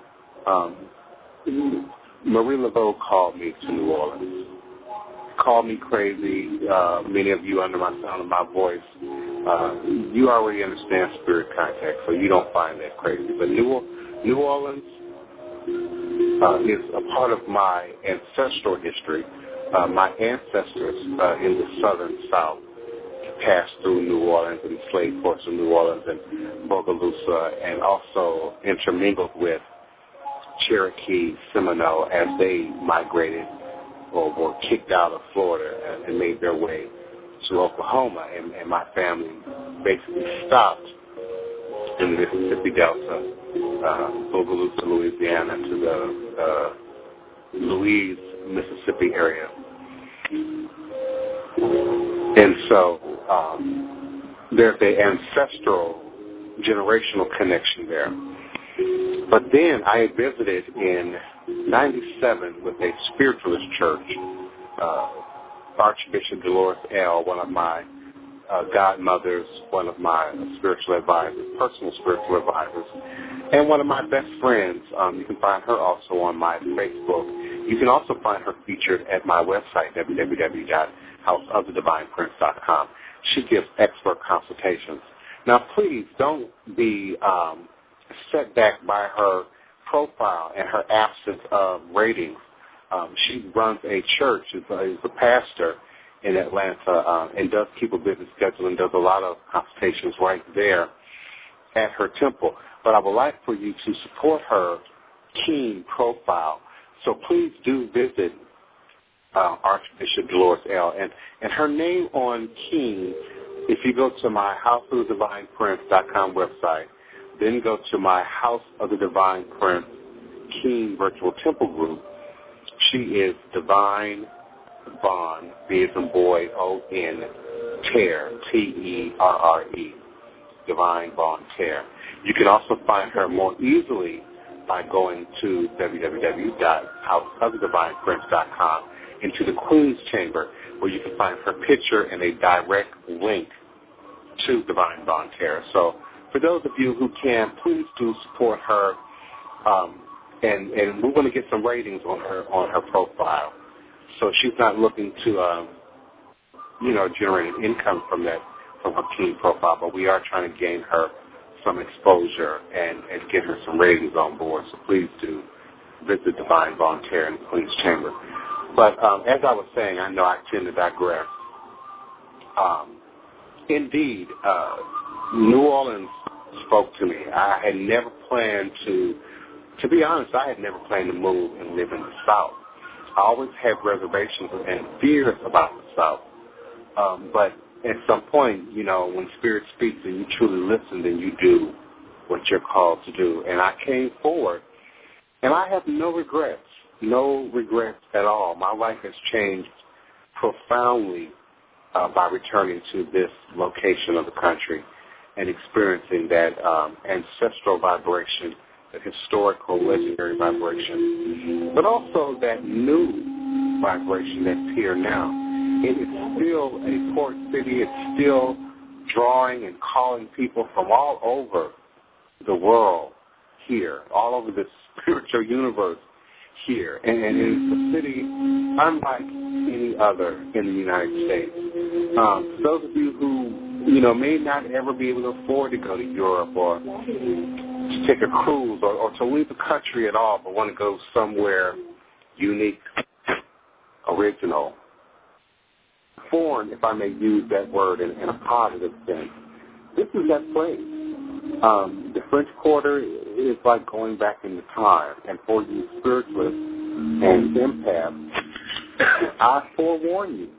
Marie Laveau called me to New Orleans. Called me crazy. Many of you under my sound of my voice, you already understand spirit contact, so you don't find that crazy. But New Orleans is a part of my ancestral history. My ancestors in the southern South passed through New Orleans and slave ports of New Orleans and Bogalusa, and also intermingled with Cherokee, Seminole as they migrated or were kicked out of Florida and made their way to Oklahoma. And my family basically stopped in the Mississippi Delta, Bogalusa, Louisiana, to the Louise, Mississippi area. And so there's an ancestral generational connection there. But then I visited in 97 with a spiritualist church, Archbishop Dolores L., one of my godmothers, one of my spiritual advisors, personal spiritual advisors, and one of my best friends. You can find her also on my Facebook. You can also find her featured at my website, www.houseofthedivineprince.com. She gives expert consultations. Now, please don't be set back by her profile and her absence of ratings. She runs a church, is a pastor in Atlanta, and does keep a business schedule and does a lot of consultations right there at her temple. But I would like for you to support her keen profile. So please do visit Archbishop Dolores L. And her name on Keen, if you go to my houseofthedivineprince.com website, then go to my House of the Divine Prince Keen Virtual Temple Group, she is Divine Bond, B as in boy, O-N, Terre, T-E-R-R-E, Divine Bond Terre. You can also find her more easily by going to www.houseofthedivineprince.com into the Queen's Chamber, where you can find her picture and a direct link to Divine Bond Terre. So for those of you who can, please do support her, and we want to get some ratings on her profile. So she's not looking to generate an income from her Keen profile, but we are trying to gain her some exposure and get her some ratings on board. So please do visit Divine Volunteer in the Queen's Chamber. But as I was saying, I know I tend to digress. Indeed, New Orleans spoke to me. I had never planned to be honest, I had never planned to move and live in the South. I always had reservations and fears about the South. But at some point, you know, when Spirit speaks and you truly listen, then you do what you're called to do. And I came forward, and I have no regrets at all. My life has changed profoundly by returning to this location of the country and experiencing that ancestral vibration, the historical, legendary vibration, but also that new vibration that's here now. It is still a port city. It's still drawing and calling people from all over the world here, all over the spiritual universe here. And it is a city unlike any other in the United States. Those of you who, you know, may not ever be able to afford to go to Europe or to take a cruise or to leave the country at all, but want to go somewhere unique, original, foreign, if I may use that word in a positive sense, this is that place. The French Quarter is like going back into time. And for you spiritualists and empaths, I forewarn you.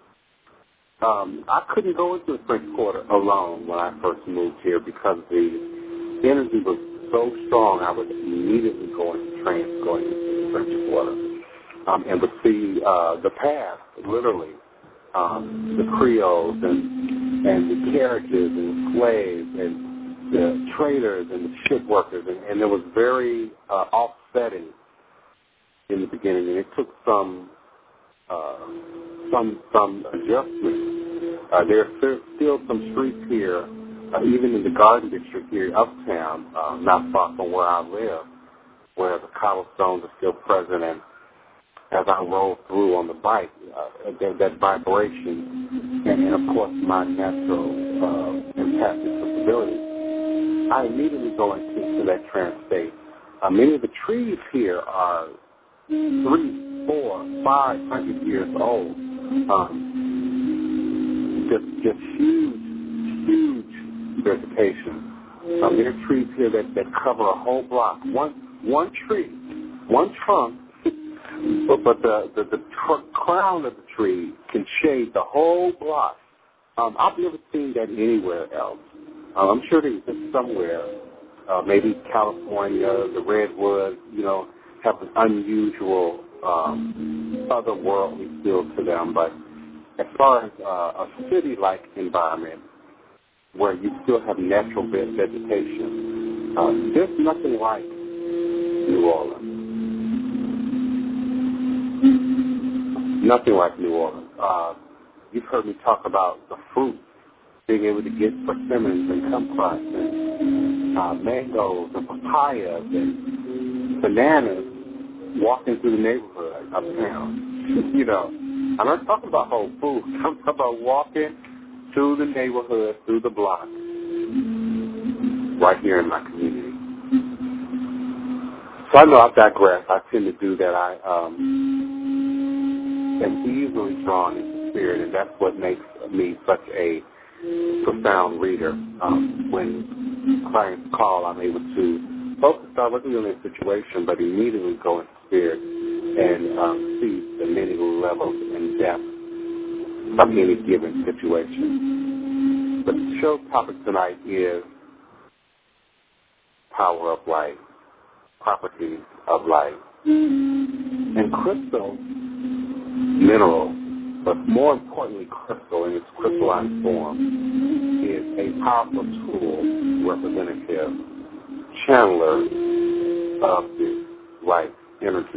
I couldn't go into the French Quarter alone when I first moved here because the energy was so strong. I would immediately go into trance going into the French Quarter and would see the past, literally. The Creoles and the carriages and the slaves and the traders and the ship workers, and it was very offsetting in the beginning, and it took some adjustment. There are still some streets here, even in the Garden District here uptown, not far from where I live, where the cobblestones are still present, and as I roll through on the bike, that vibration, and of course my natural empathic capability, I immediately go into that trance state. Many of the trees here are 300, 400, 500 years old. Just huge vegetation. There are trees here that cover a whole block. One tree, one trunk. But the crown of the tree can shade the whole block. I've never seen that anywhere else. I'm sure there's somewhere, maybe California, the redwoods, you know, have an unusual, otherworldly feel to them. But as far as a city-like environment where you still have natural vegetation, there's nothing like New Orleans. Nothing like New Orleans. You've heard me talk about the fruit, being able to get persimmons and kumquats and mangoes and papayas and bananas walking through the neighborhood uptown. You know, I'm not talking about Whole Foods. I'm talking about walking through the neighborhood, through the block, right here in my community. So I know I digress. I tend to do that. I am easily drawn into spirit, and that's what makes me such a profound reader. When clients call, I'm able to focus directly on their situation, but immediately go into spirit and see the many levels and depth of any given situation. But the show's topic tonight is power of light, properties of light. And crystal, mineral, but more importantly crystal in its crystalline form, is a powerful tool, representative, channeler of the light energy.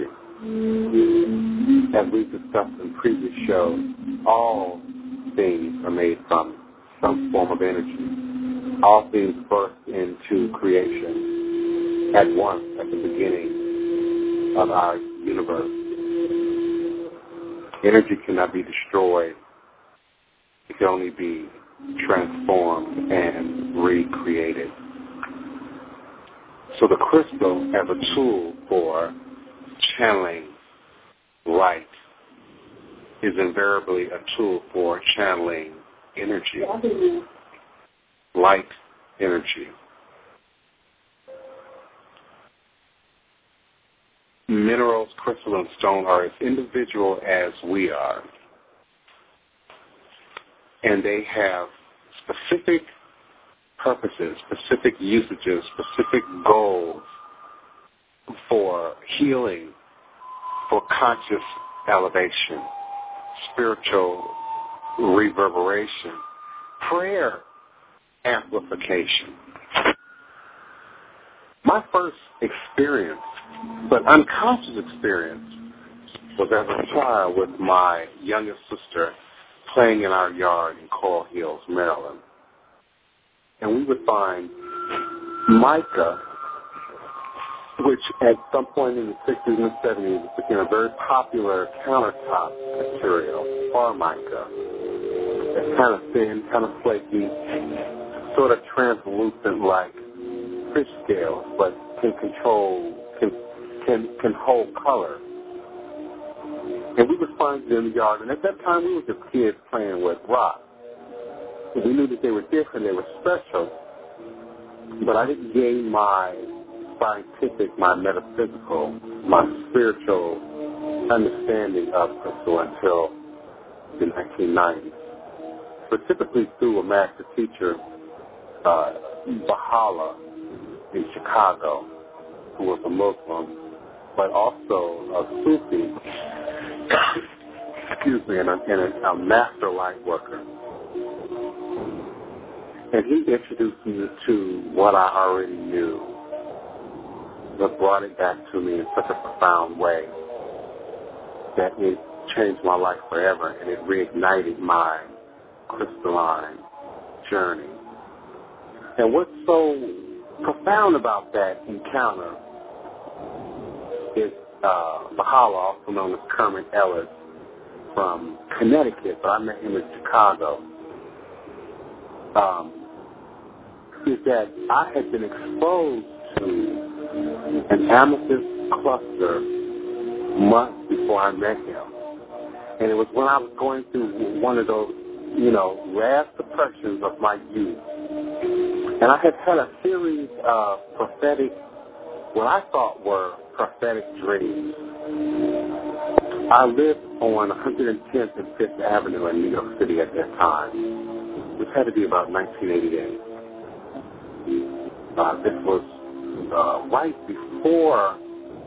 As we've discussed in previous shows, all things are made from some form of energy. All things burst into creation at once, at the beginning of our universe. Energy cannot be destroyed. It can only be transformed and recreated. So the crystal as a tool for channeling light is invariably a tool for channeling energy, light energy. Minerals, crystal, and stone are as individual as we are. And they have specific purposes, specific usages, specific goals for healing, for conscious elevation, spiritual reverberation, prayer amplification. My first experience, but unconscious experience, was as a child with my youngest sister playing in our yard in Coral Hills, Maryland. And we would find mica, which at some point in the 60s and 70s became a very popular countertop material, mica. It's kind of thin, kind of flaky, sort of translucent like fish scales, but can hold color. And we would find it in the yard. And at that time, we were just kids playing with rocks. We knew that they were different, they were special. But I didn't gain my scientific, my metaphysical, my spiritual understanding of crystal until the 1990s. Specifically through a master teacher, Bahala, in Chicago, who was a Muslim, but also a Sufi, and a master light worker. And he introduced me to what I already knew, but brought it back to me in such a profound way that it changed my life forever, and it reignited my crystalline journey. And what's so profound about that encounter is Bahala, also known as Kermit Ellis, from Connecticut, but I met him in Chicago, is that I had been exposed to an amethyst cluster months before I met him. And it was when I was going through one of those, last depressions of my youth. And I had had a series of prophetic, what I thought were prophetic dreams. I lived on 110th and 5th Avenue in New York City at that time, which had to be about 1988. This was right before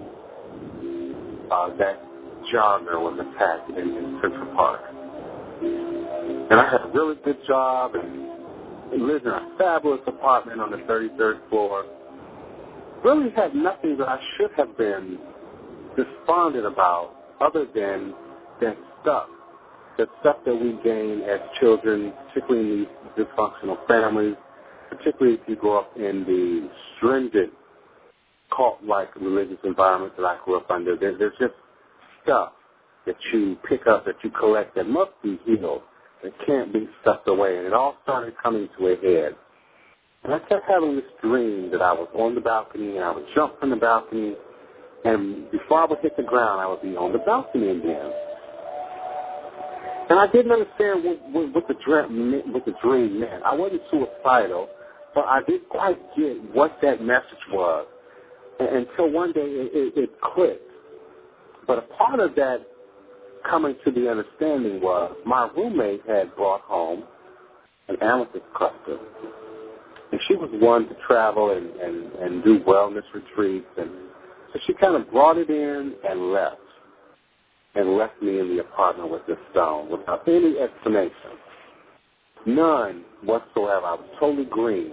that jogger was attacked in Central Park. And I had a really good job and lived in a fabulous apartment on the 33rd floor. Really had nothing that I should have been despondent about other than that stuff that we gain as children, particularly in these dysfunctional families, particularly if you grow up in the stringent cult-like religious environment that I grew up under. There's just stuff that you pick up, that you collect, that must be healed, that can't be stuffed away. And it all started coming to a head. And I kept having this dream that I was on the balcony, and I would jump from the balcony, and before I would hit the ground, I would be on the balcony again. And I didn't understand what the dream meant. I wasn't suicidal, but I didn't quite get what that message was until one day it clicked. But a part of that coming to the understanding was my roommate had brought home an amethyst cluster. And she was one to travel and do wellness retreats. And so she kind of brought it in and left me in the apartment with this stone without any explanation. None whatsoever. I was totally green.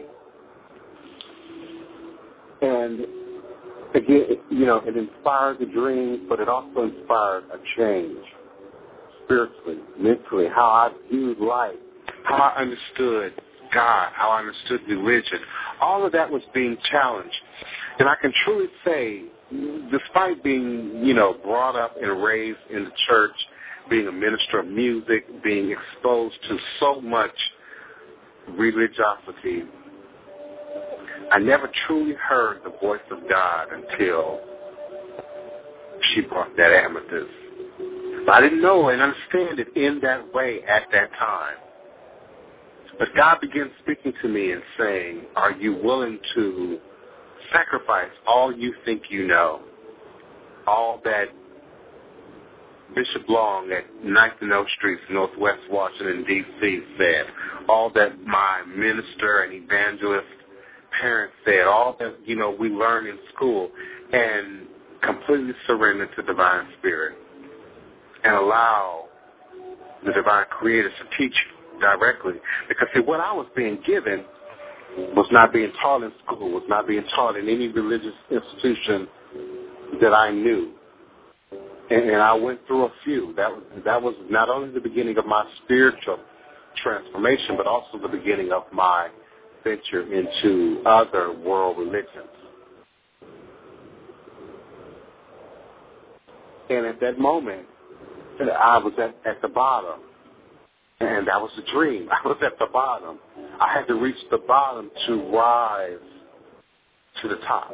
And again, it inspired the dreams, but it also inspired a change spiritually, mentally, how I viewed life, how I understood God, how I understood religion. All of that was being challenged. And I can truly say, despite being, brought up and raised in the church, being a minister of music, being exposed to so much religiosity, I never truly heard the voice of God until she brought that amethyst. But I didn't know and understand it in that way at that time. But God began speaking to me and saying, are you willing to sacrifice all you think you know, all that Bishop Long at 9th and O Street, Northwest Washington, D.C. said, all that my minister and evangelist parents said, all that, we learn in school, and completely surrender to divine spirit and allow the divine creators to teach directly. Because see, what I was being given was not being taught in school, was not being taught in any religious institution that I knew. And I went through a few. That was not only the beginning of my spiritual transformation, but also the beginning of my venture into other world religions. And at that moment, I was at the bottom. And that was the dream. I was at the bottom. I had to reach the bottom to rise to the top.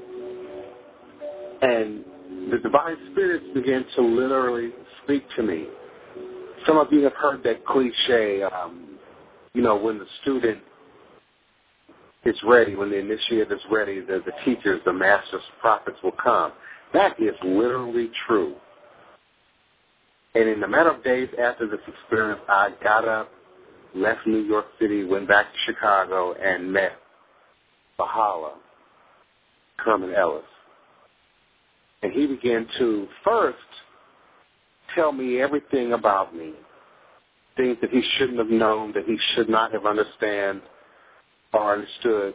And the divine spirits began to literally speak to me. Some of you have heard that cliche, when the student is ready, when the initiate is ready, the teachers, the masters, prophets will come. That is literally true. And in a matter of days after this experience, I got up, left New York City, went back to Chicago, and met Bahala, Kerman Ellis. And he began to first tell me everything about me, things that he shouldn't have known, that he should not have understood or understood,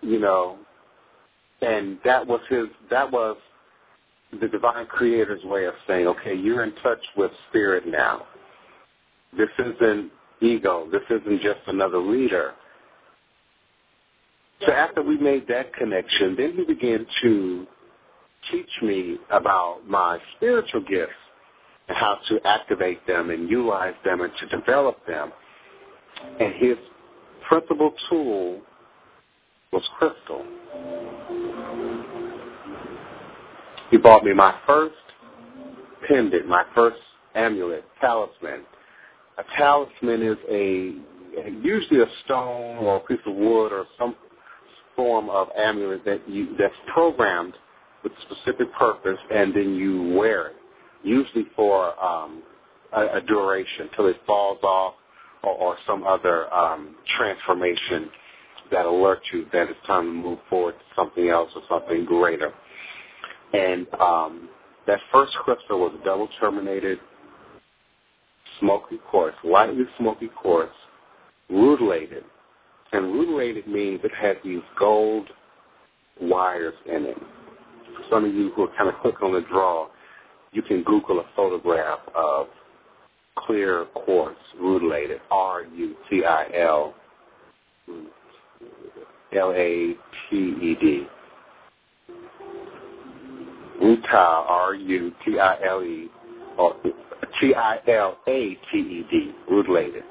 and that was the divine creator's way of saying, okay, you're in touch with spirit now. This isn't ego. This isn't just another leader. So after we made that connection, then he began to teach me about my spiritual gifts and how to activate them and utilize them and to develop them. And his principal tool was crystal. He bought me my first pendant, my first amulet, talisman. A talisman is usually a stone or a piece of wood or some form of amulet that's programmed with a specific purpose, and then you wear it, usually for a duration till it falls off or some other transformation that alerts you that it's time to move forward to something else or something greater. And that first crystal was a double-terminated smoky quartz, lightly smoky quartz, rutilated. And rutilated means it had these gold wires in it. For some of you who are kind of quick on the draw, you can Google a photograph of clear quartz, rutilated, R-U-T-I-L-L-A-T-E-D. Rutile, R-U-T-I-L-E, or T-I-L-A-T-E-D, rutilated.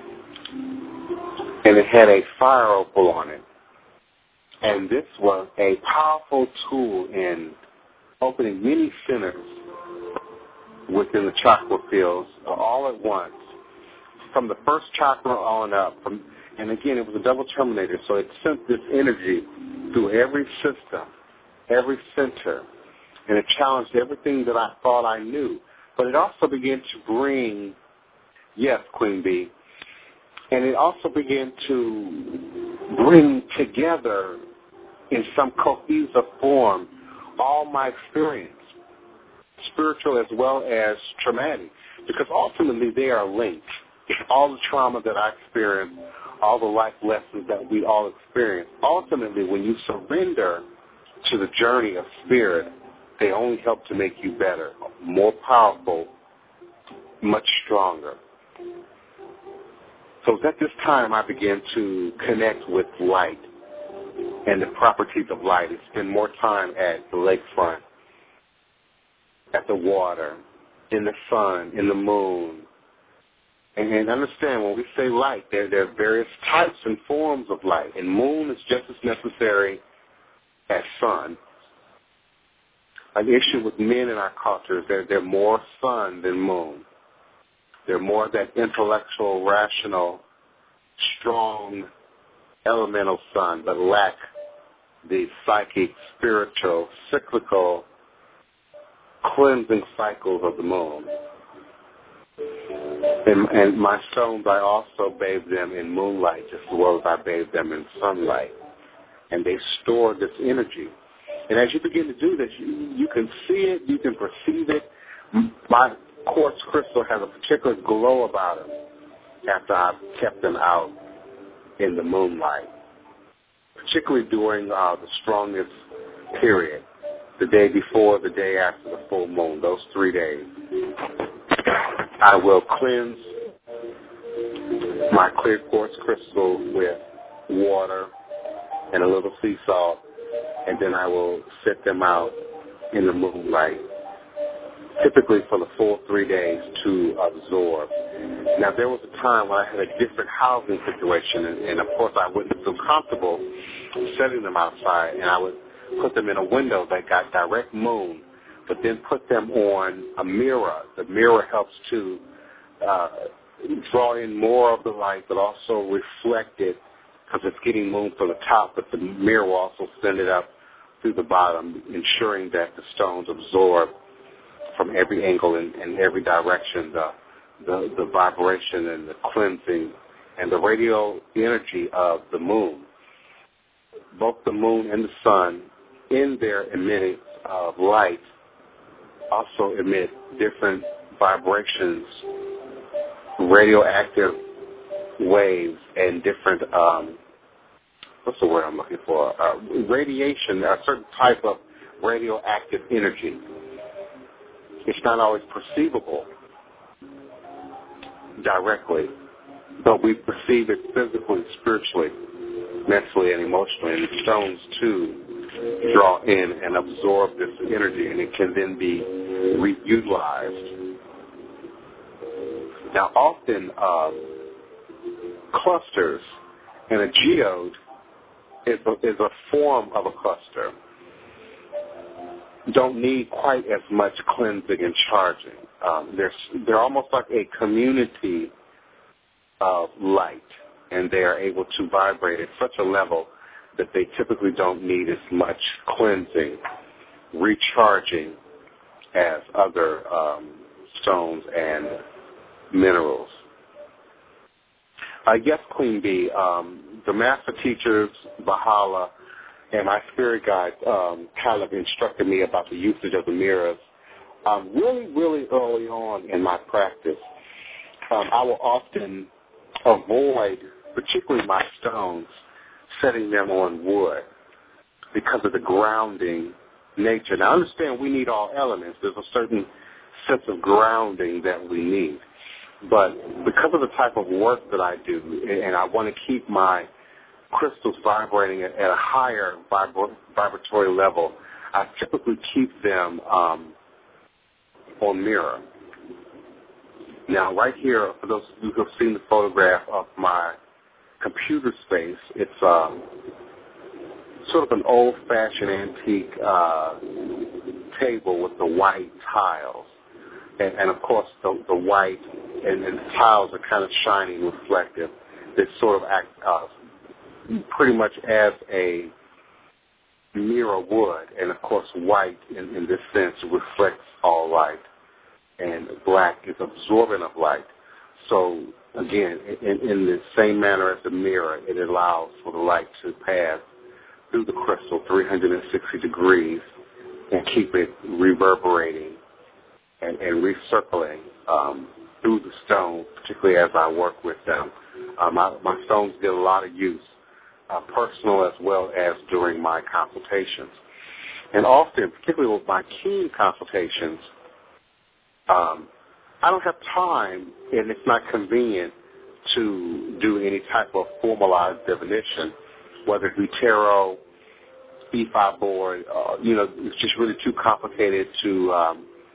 And it had a fire opal on it. And this was a powerful tool in opening many centers within the chakra fields all at once, from the first chakra on up. And again, it was a double terminator, so it sent this energy through every system, every center, and it challenged everything that I thought I knew. But it also began to bring, yes, Queen Bee, and it also began to bring together in some cohesive form all my experience, spiritual as well as traumatic, because ultimately they are linked. All the trauma that I experienced, all the life lessons that we all experience, ultimately when you surrender to the journey of spirit, they only help to make you better, more powerful, much stronger. So at this time I began to connect with light and the properties of light and spend more time at the lakefront, at the water, in the sun, in the moon. And understand, when we say light, there are various types and forms of light, and moon is just as necessary as sun. an issue with men in our culture is that they're more sun than moon. They're more that intellectual, rational, strong, elemental sun, but lack the psychic, spiritual, cyclical, cleansing cycles of the moon. And my stones, I also bathe them in moonlight just as well as I bathe them in sunlight. And they store this energy. And as you begin to do this, you can see it, you can perceive it. My quartz crystal has a particular glow about it after I've kept them out in the moonlight, particularly during the strongest period, the day before, the day after the full moon, those 3 days. I will cleanse my clear quartz crystal with water and a little sea salt, and then I will set them out in the moonlight, typically for the full 3 days to absorb. Now, there was a time when I had a different housing situation, and of course I wouldn't feel comfortable setting them outside, and I would put them in a window that got direct moon, but then put them on a mirror. The mirror helps to draw in more of the light, but also reflect it because it's getting moon from the top, but the mirror will also send it up through the bottom, ensuring that the stones absorb from every angle and every direction the vibration and the cleansing and the radio energy of the moon. Both the moon and the sun, in their emitting of light, also emit different vibrations, radioactive waves, and different, what's the word I'm looking for? Radiation, a certain type of radioactive energy. It's not always perceivable directly, but we perceive it physically, spiritually, mentally, and emotionally. And the stones, too, draw in and absorb this energy, and it can then be reutilized. Now, often clusters, and a geode is a form of a cluster, don't need quite as much cleansing and charging. They're almost like a community of light, and they are able to vibrate at such a level that they typically don't need as much cleansing, recharging as other stones and minerals. Yes, Queen Bee, the master teachers, Bahala, and my spirit guide kind of instructed me about the usage of the mirrors really, really early on in my practice. I will often avoid, particularly my stones, setting them on wood because of the grounding nature. Now, understand we need all elements. There's a certain sense of grounding that we need. But because of the type of work that I do, and I want to keep my crystals vibrating at a higher vibratory level, I typically keep them on mirror. Now, right here, for those who have seen the photograph of my computer space, it's sort of an old-fashioned antique table with the white tiles. And of course, the white and the tiles are kind of shiny and reflective. They sort of act pretty much as a mirror would. And of course, white in this sense reflects all light, and black is absorbent of light. So again, in the same manner as the mirror, it allows for the light to pass through the crystal 360 degrees and keep it reverberating and recirculating through the stone, particularly as I work with them. My stones get a lot of use, personal as well as during my consultations. And often, particularly with my keen consultations, I don't have time, and it's not convenient to do any type of formalized divination, whether it be tarot, E5 board, it's just really too complicated to,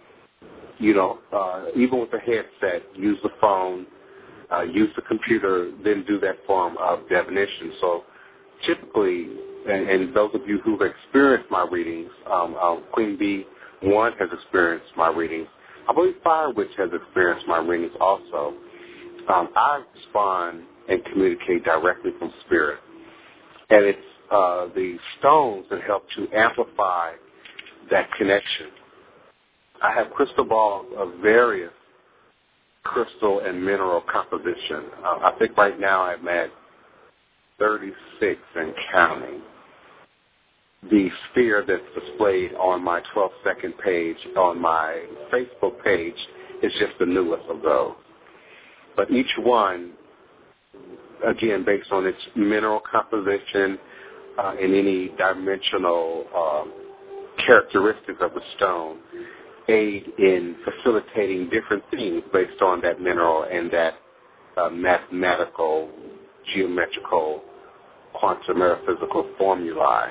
even with a headset, use the phone, use the computer, then do that form of divination. So typically, and those of you who've experienced my readings, Queen Bee One has experienced my readings. I believe Fire Witch has experienced my readings also. I respond and communicate directly from spirit. And it's the stones that help to amplify that connection. I have crystal balls of various crystal and mineral composition. I think right now I'm at 36 and counting. The sphere that's displayed on my 12-second page on my Facebook page is just the newest of those. But each one, again, based on its mineral composition and any dimensional characteristics of the stone, aid in facilitating different things based on that mineral and that mathematical, geometrical, quantum metaphysical formulae.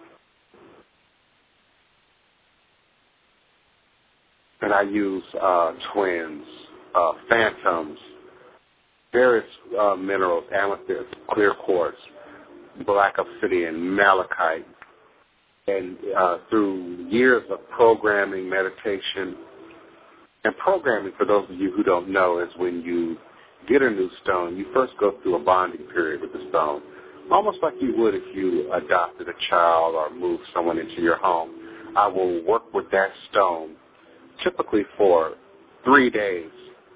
And I use twins, phantoms, various minerals, amethyst, clear quartz, black obsidian, malachite. And through years of programming, meditation, and programming, for those of you who don't know, is when you get a new stone, you first go through a bonding period with the stone, almost like you would if you adopted a child or moved someone into your home. I will work with that stone typically for 30 days.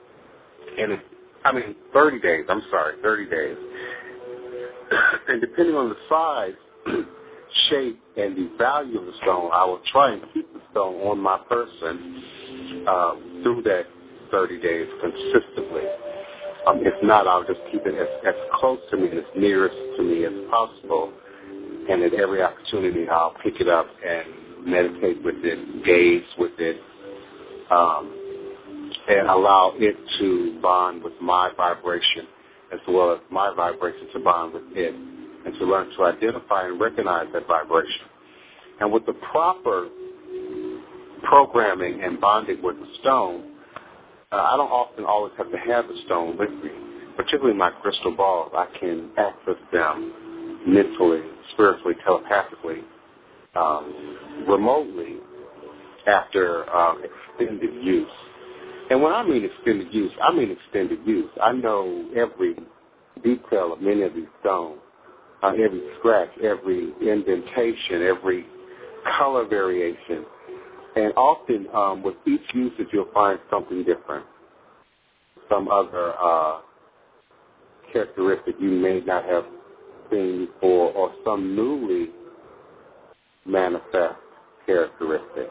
30 days. And depending on the size, shape, and the value of the stone, I will try and keep the stone on my person through that 30 days consistently. If not, I'll just keep it as close to me and as nearest to me as possible. And at every opportunity, I'll pick it up and meditate with it, gaze with it, and allow it to bond with my vibration as well as my vibration to bond with it, and to learn to identify and recognize that vibration. And with the proper programming and bonding with the stone, I don't often always have to have the stone with me, particularly my crystal balls. I can access them mentally, spiritually, telepathically, remotely after extended use. And when I mean extended use, I mean extended use. I know every detail of many of these stones, every scratch, every indentation, every color variation. And often with each usage, you'll find something different, some other characteristic you may not have seen before, or some newly manifest characteristic.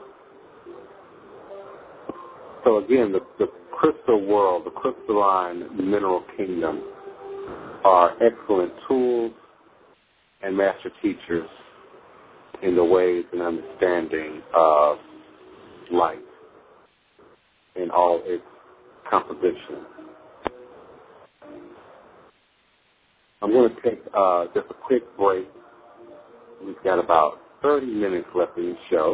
So again, the crystal world, the crystalline mineral kingdom are excellent tools and master teachers in the ways and understanding of life in all its composition. I'm going to take just a quick break. We've got about 30 minutes left in the show.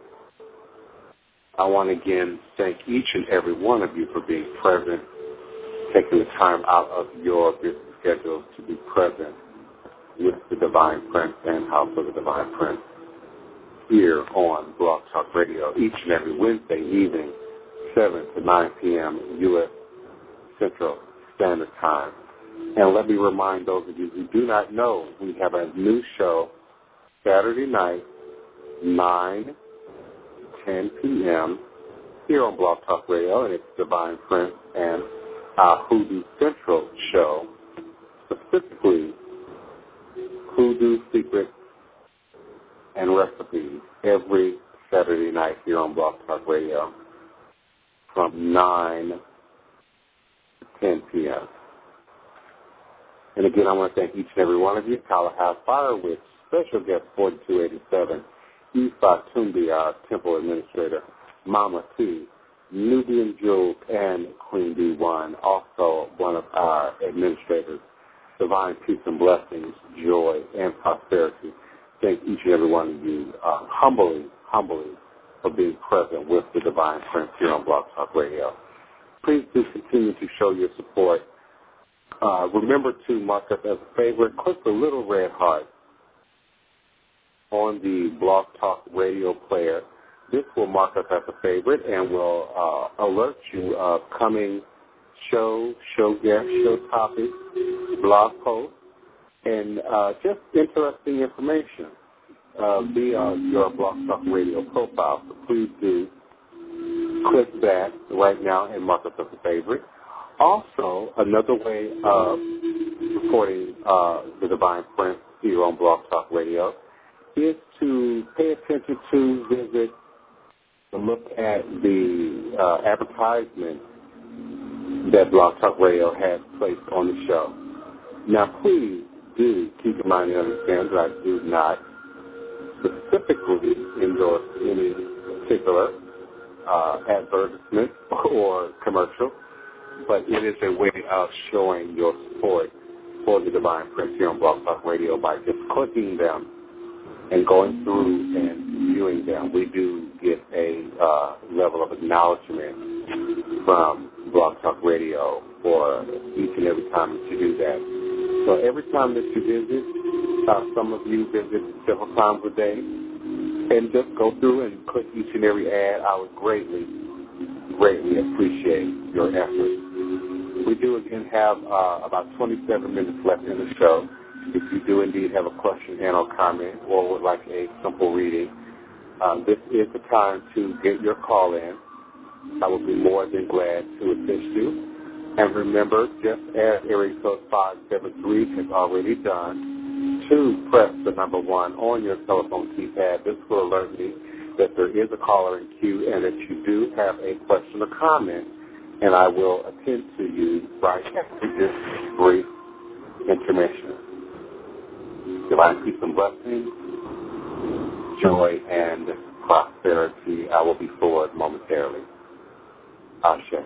I want to again thank each and every one of you for being present, taking the time out of your busy schedules to be present with the Divine Prince and House of the Divine Prince here on Blog Talk Radio each and every Wednesday evening, 7 to 9 p.m. U.S. Central Standard Time. And let me remind those of you who do not know, we have a new show Saturday night, 9 to 10 p.m. here on Blog Talk Radio, and it's Divine Prince and our Hoodoo Central show, specifically Hoodoo Secrets and Recipes, every Saturday night here on Blog Talk Radio from 9 to 10 p.m. And again, I want to thank each and every one of you. Tallahassee Fire Witch, special guest 4287, Ifa Tumbi, our temple administrator, Mama T, Nubian Jules, and Queen D1, also one of our administrators. Divine peace and blessings, joy, and prosperity. Thank each and every one of you humbly for being present with the Divine Prince here on Blog Talk Radio. Please do continue to show your support. Remember to mark us as a favorite. Click the little red heart on the Blog Talk Radio player This will mark us as a favorite and will alert you of coming show guests, show topics, blog posts, and just interesting information via your Blog Talk Radio profile. So please do click that right now and mark us as a favorite. Also, another way of supporting the Divine Prince here on Blog Talk Radio is to pay attention to, visit, look at the advertisement that Blog Talk Radio has placed on the show. Now, please do keep in mind and understand that I do not specifically endorse any particular advertisement or commercial, but it is a way of showing your support for the Divine Prince here on Blog Talk Radio by just clicking them and going through and viewing them. We do get a level of acknowledgement from Blog Talk Radio for each and every time that you do that. So every time that you visit, some of you visit several times a day, and just go through and click each and every ad. I would greatly appreciate your efforts. We do again have about 27 minutes left in the show. If you do indeed have a question and or comment or would like a simple reading, this is the time to get your call in. I will be more than glad to assist you. And remember, just as area code 573 has already done, to press the number 1 on your telephone keypad. This will alert me that there is a caller in queue and that you do have a question or comment, and I will attend to you right after this brief intermission. Divine peace and blessings, joy and prosperity. I will be forward momentarily. Ashe.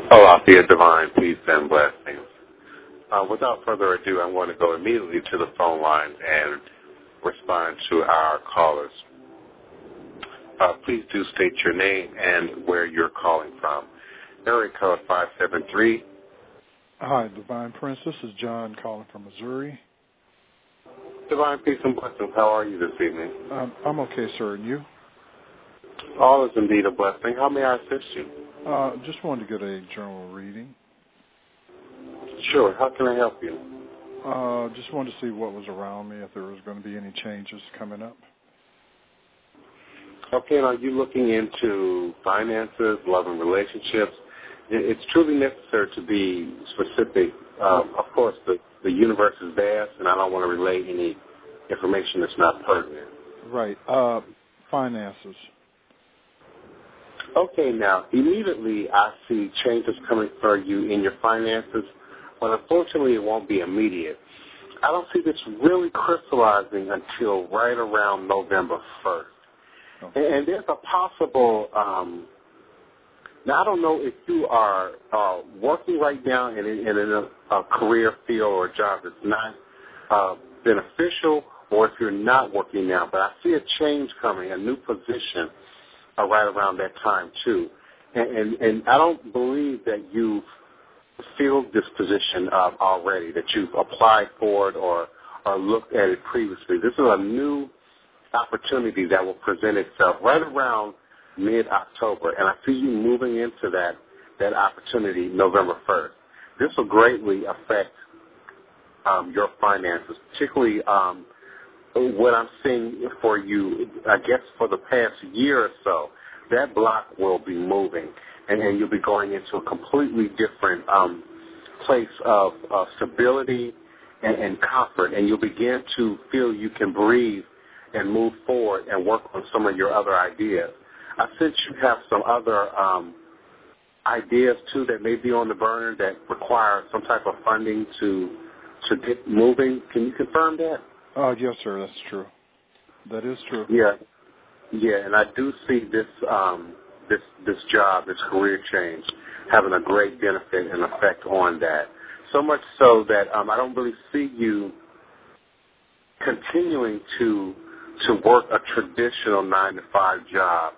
Alafia, divine peace and blessings. Without further ado, I'm going to go immediately to the phone line and respond to our callers. Please do state your name and where you're calling from. Area code 573. Hi, Divine Prince. This is John calling from Missouri. Divine peace and blessings. How are you this evening? I'm okay, sir. And you? All is indeed a blessing. How may I assist you? Just wanted to get a general reading. Sure. How can I help you? Just wanted to see what was around me, if there was going to be any changes coming up. Okay, and are you looking into finances, love and relationships? It's truly necessary to be specific. Of course, the universe is vast, and I don't want to relay any information that's not pertinent. Right. Finances. Okay, now, immediately I see changes coming for you in your finances, but unfortunately it won't be immediate. I don't see this really crystallizing until right around November 1st. Okay. And there's a possible, now I don't know if you are working right now in a career field or a job that's not beneficial, or if you're not working now, but I see a change coming, a new position right around that time too. And I don't believe that you've filled this position already, that you've applied for it or looked at it previously. This is a new opportunity that will present itself right around mid-October, and I see you moving into that opportunity November 1st. This will greatly affect your finances, particularly what I'm seeing for you, I guess for the past year or so. That block will be moving, and you'll be going into a completely different place of stability and comfort, and you'll begin to feel you can breathe and move forward and work on some of your other ideas. I sense you have some other ideas, too, that may be on the burner that require some type of funding to get moving. Can you confirm that? Yes, sir, that's true. That is true. Yeah, and I do see this job, this career change, having a great benefit and effect on that. So much so that I don't really see you continuing to work a traditional 9-to-5 job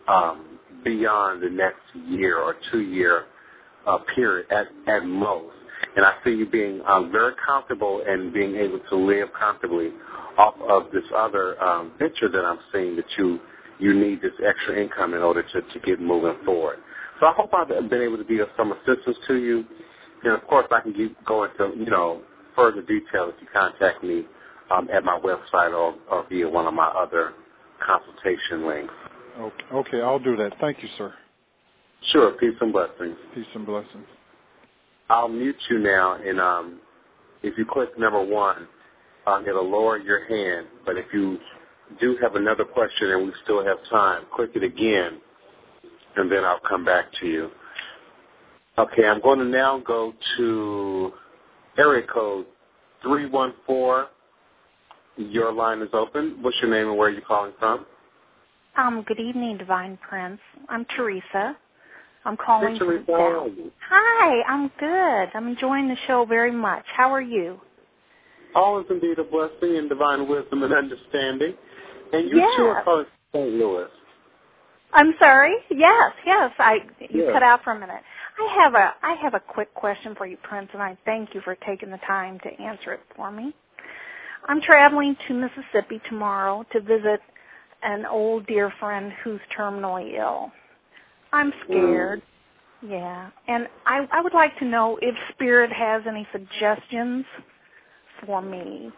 beyond the next year or 2-year period at most. And I see you being very comfortable and being able to live comfortably off of this other venture that I'm seeing that you need this extra income in order to get moving forward. So I hope I've been able to be of some assistance to you. And, of course, I can go into, further detail if you contact me at my website or via one of my other consultation links. Okay, I'll do that. Thank you, sir. Sure. Peace and blessings. Peace and blessings. I'll mute you now, and if you click number 1, it'll lower your hand. But if you do have another question and we still have time, click it again, and then I'll come back to you. Okay, I'm going to now go to area code 314. Your line is open. What's your name and where are you calling from? Good evening, Divine Prince. I'm Teresa. I'm calling Hey, Teresa, from how are you? Hi, I'm good. I'm enjoying the show very much. How are you? All is indeed a blessing in divine wisdom and understanding. And you too are calling from St. Louis. I'm sorry? Yes. You cut out for a minute. I have a quick question for you, Prince, and I thank you for taking the time to answer it for me. I'm traveling to Mississippi tomorrow to visit an old dear friend who's terminally ill. I'm scared. Yeah. And I would like to know if Spirit has any suggestions for me.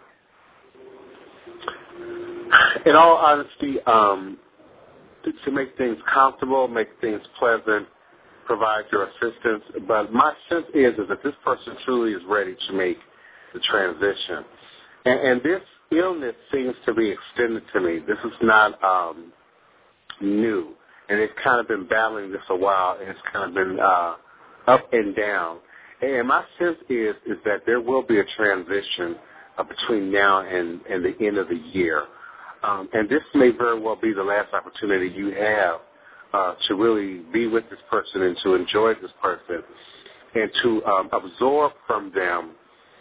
In all honesty, to make things comfortable, make things pleasant, provide your assistance. But my sense is that this person truly is ready to make the transition. And this illness seems to be extended to me. This is not new. And it's kind of been battling this a while, and it's kind of been up and down. And my sense is that there will be a transition between now and the end of the year. And this may very well be the last opportunity you have to really be with this person and to enjoy this person and to absorb from them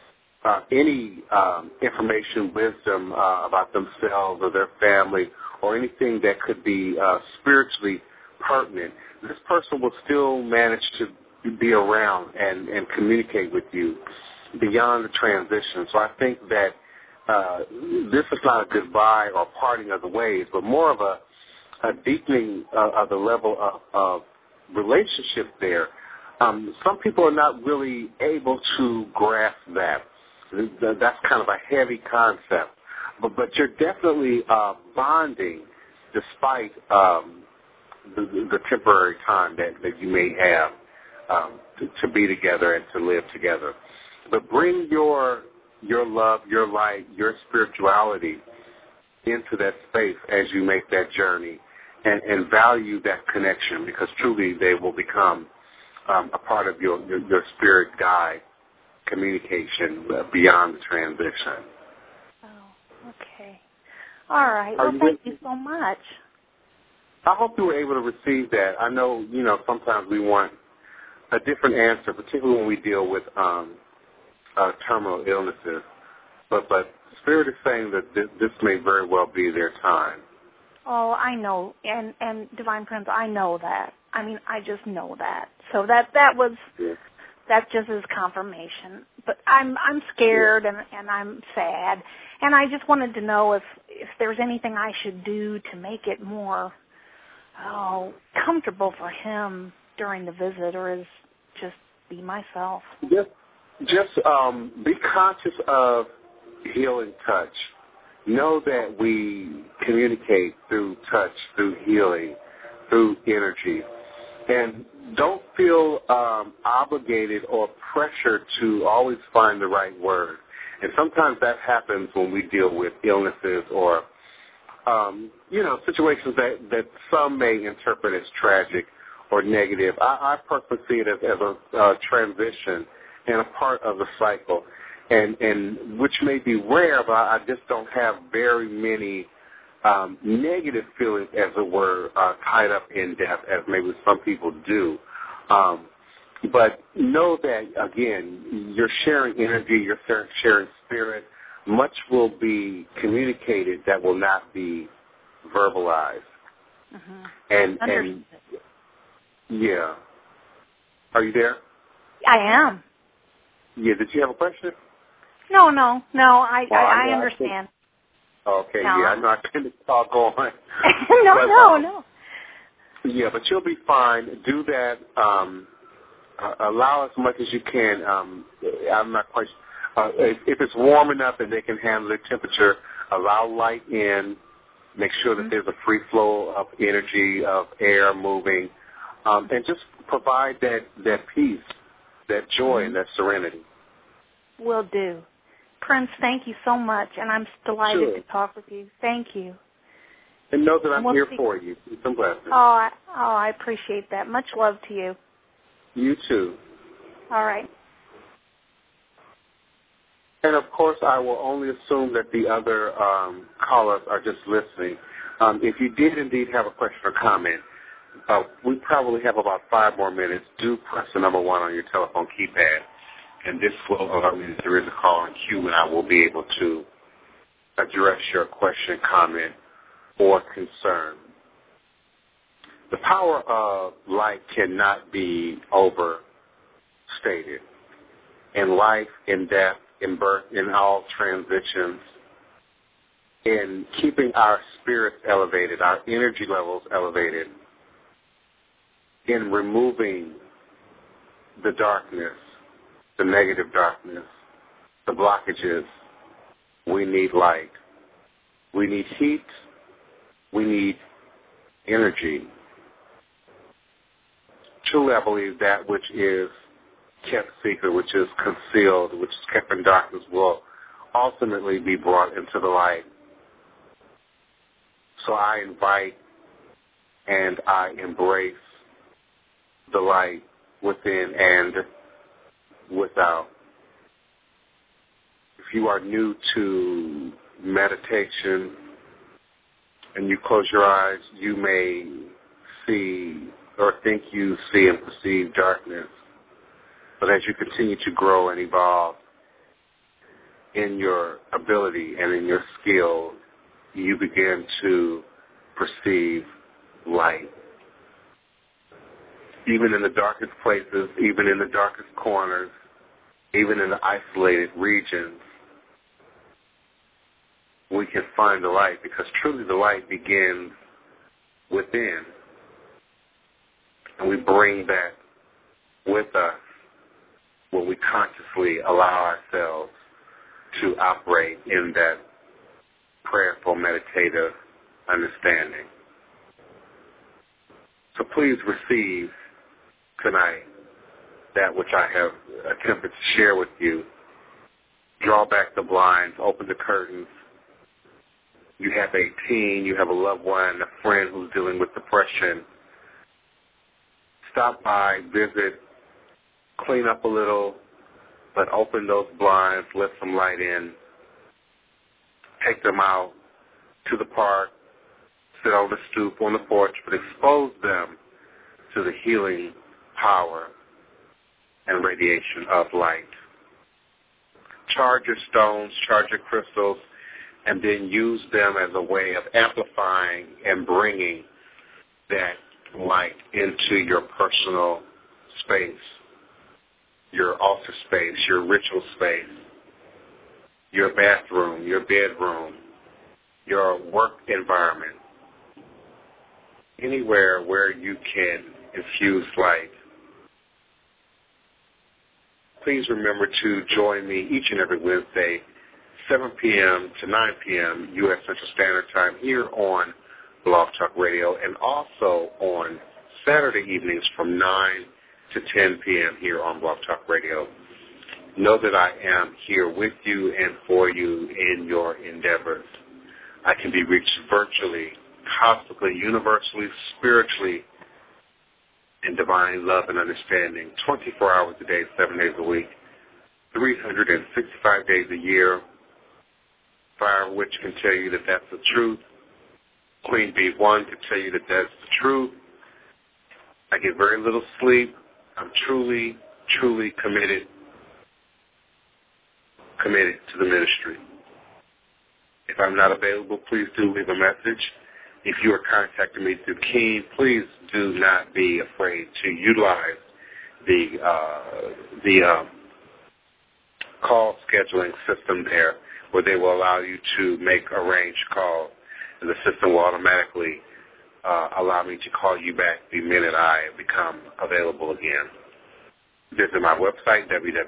any information, wisdom about themselves or their family or anything that could be spiritually pertinent, this person will still manage to be around and communicate with you beyond the transition. So I think that this is not a goodbye or parting of the ways, but more of a deepening of the level of relationship there. Some people are not really able to grasp that. That's kind of a heavy concept. But you're definitely bonding despite the temporary time that you may have to be together and to live together. But bring your love, your light, your spirituality into that space as you make that journey and value that connection, because truly they will become a part of your spirit guide communication beyond the transition. Oh, okay. All right. Well, thank you so much. I hope you were able to receive that. I know, sometimes we want a different answer, particularly when we deal with terminal illnesses. But Spirit is saying that this may very well be their time. Oh, I know, and Divine Prince, I know that. I mean, I just know that. So that just is confirmation. But I'm scared and I'm sad, and I just wanted to know if there's anything I should do to make it more comfortable for him during the visit, or is just be myself. Just be conscious of healing touch. Know that we communicate through touch, through healing, through energy. And don't feel obligated or pressured to always find the right word. And sometimes that happens when we deal with illnesses or, situations that some may interpret as tragic or negative. I personally see it as a transition and a part of the cycle, and which may be rare, but I just don't have very many negative feelings, as it were, tied up in death, as maybe some people do. But know that, again, you're sharing energy, you're sharing spirit. Much will be communicated that will not be verbalized. Mm-hmm. And yeah. Are you there? I am. Yeah, did you have a question? No, I understand. Okay, no. Yeah, I know I couldn't talk on. No. Yeah, but you'll be fine. Do that. Allow as much as you can. I'm not quite if it's warm enough and they can handle the temperature, allow light in. Make sure that there's a free flow of energy, of air moving, and just provide that peace, that joy, and that serenity. Will do. Prince, thank you so much, and I'm delighted to talk with you. Thank you. And know that I'm here for you. Some blessings. I appreciate that. Much love to you. You too. All right. And, of course, I will only assume that the other callers are just listening. If you did indeed have a question or comment, we probably have about 5 more minutes. Do press the number 1 on your telephone keypad, and this will alert me that there is a call in queue, and I will be able to address your question, comment, or concern. The power of light cannot be overstated. In life, in death, in birth, in all transitions, in keeping our spirits elevated, our energy levels elevated, in removing the darkness, the negative darkness, the blockages, we need light. We need heat. We need energy. Truly, I believe that which is kept secret, which is concealed, which is kept in darkness, will ultimately be brought into the light. So I invite and I embrace the light within and without. If you are new to meditation and you close your eyes, you may see or think you see and perceive darkness, but as you continue to grow and evolve in your ability and in your skill, you begin to perceive light. Even in the darkest places, even in the darkest corners, even in the isolated regions, we can find the light, because truly the light begins within. And we bring that with us when we consciously allow ourselves to operate in that prayerful, meditative understanding. So please receive tonight that which I have attempted to share with you. Draw back the blinds, open the curtains. You have a teen, you have a loved one, a friend who's dealing with depression. Stop by, visit, clean up a little, but open those blinds, let some light in. Take them out to the park, sit on the stoop, on the porch, but expose them to the healing power and radiation of light. Charge your stones, charge your crystals, and then use them as a way of amplifying and bringing that light into your personal space, your altar space, your ritual space, your bathroom, your bedroom, your work environment, anywhere where you can infuse light. Please remember to join me each and every Wednesday, 7 p.m. to 9 p.m. U.S. Central Standard Time here on Blog Talk Radio, and also on Saturday evenings from 9 to 10 p.m. here on Blog Talk Radio. Know that I am here with you and for you in your endeavors. I can be reached virtually, cosmically, universally, spiritually, in divine love and understanding, 24 hours a day, 7 days a week, 365 days a year. Fire Witch can tell you that that's the truth. Queen Bee 1 can tell you that that's the truth. I get very little sleep. I'm truly, truly committed to the ministry. If I'm not available, please do leave a message. If you are contacting me through Keen, please do not be afraid to utilize the call scheduling system there, where they will allow you to make arranged calls, and the system will automatically allow me to call you back the minute I become available again. Visit my website,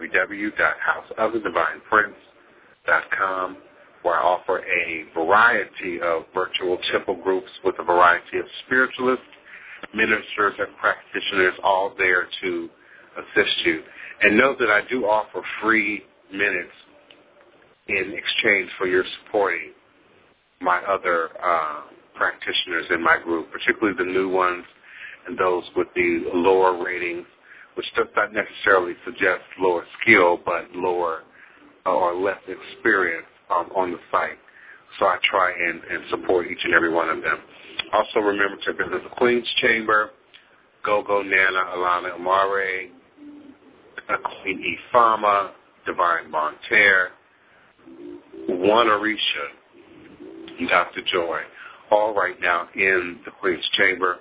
www.houseofthedivineprince.com, where I offer a variety of virtual temple groups with a variety of spiritualists, ministers, and practitioners, all there to assist you. And know that I do offer free minutes in exchange for your supporting my other practitioners in my group, particularly the new ones and those with the lower ratings, which does not necessarily suggest lower skill, but lower or less experience on the site. So I try and support each and every one of them. Also remember to visit the Queen's Chamber, Gogo Nana, Alana Amare, Queen Ifama, Divine Monterre, One Orisha, Dr. Joy, all right now in the Queen's Chamber.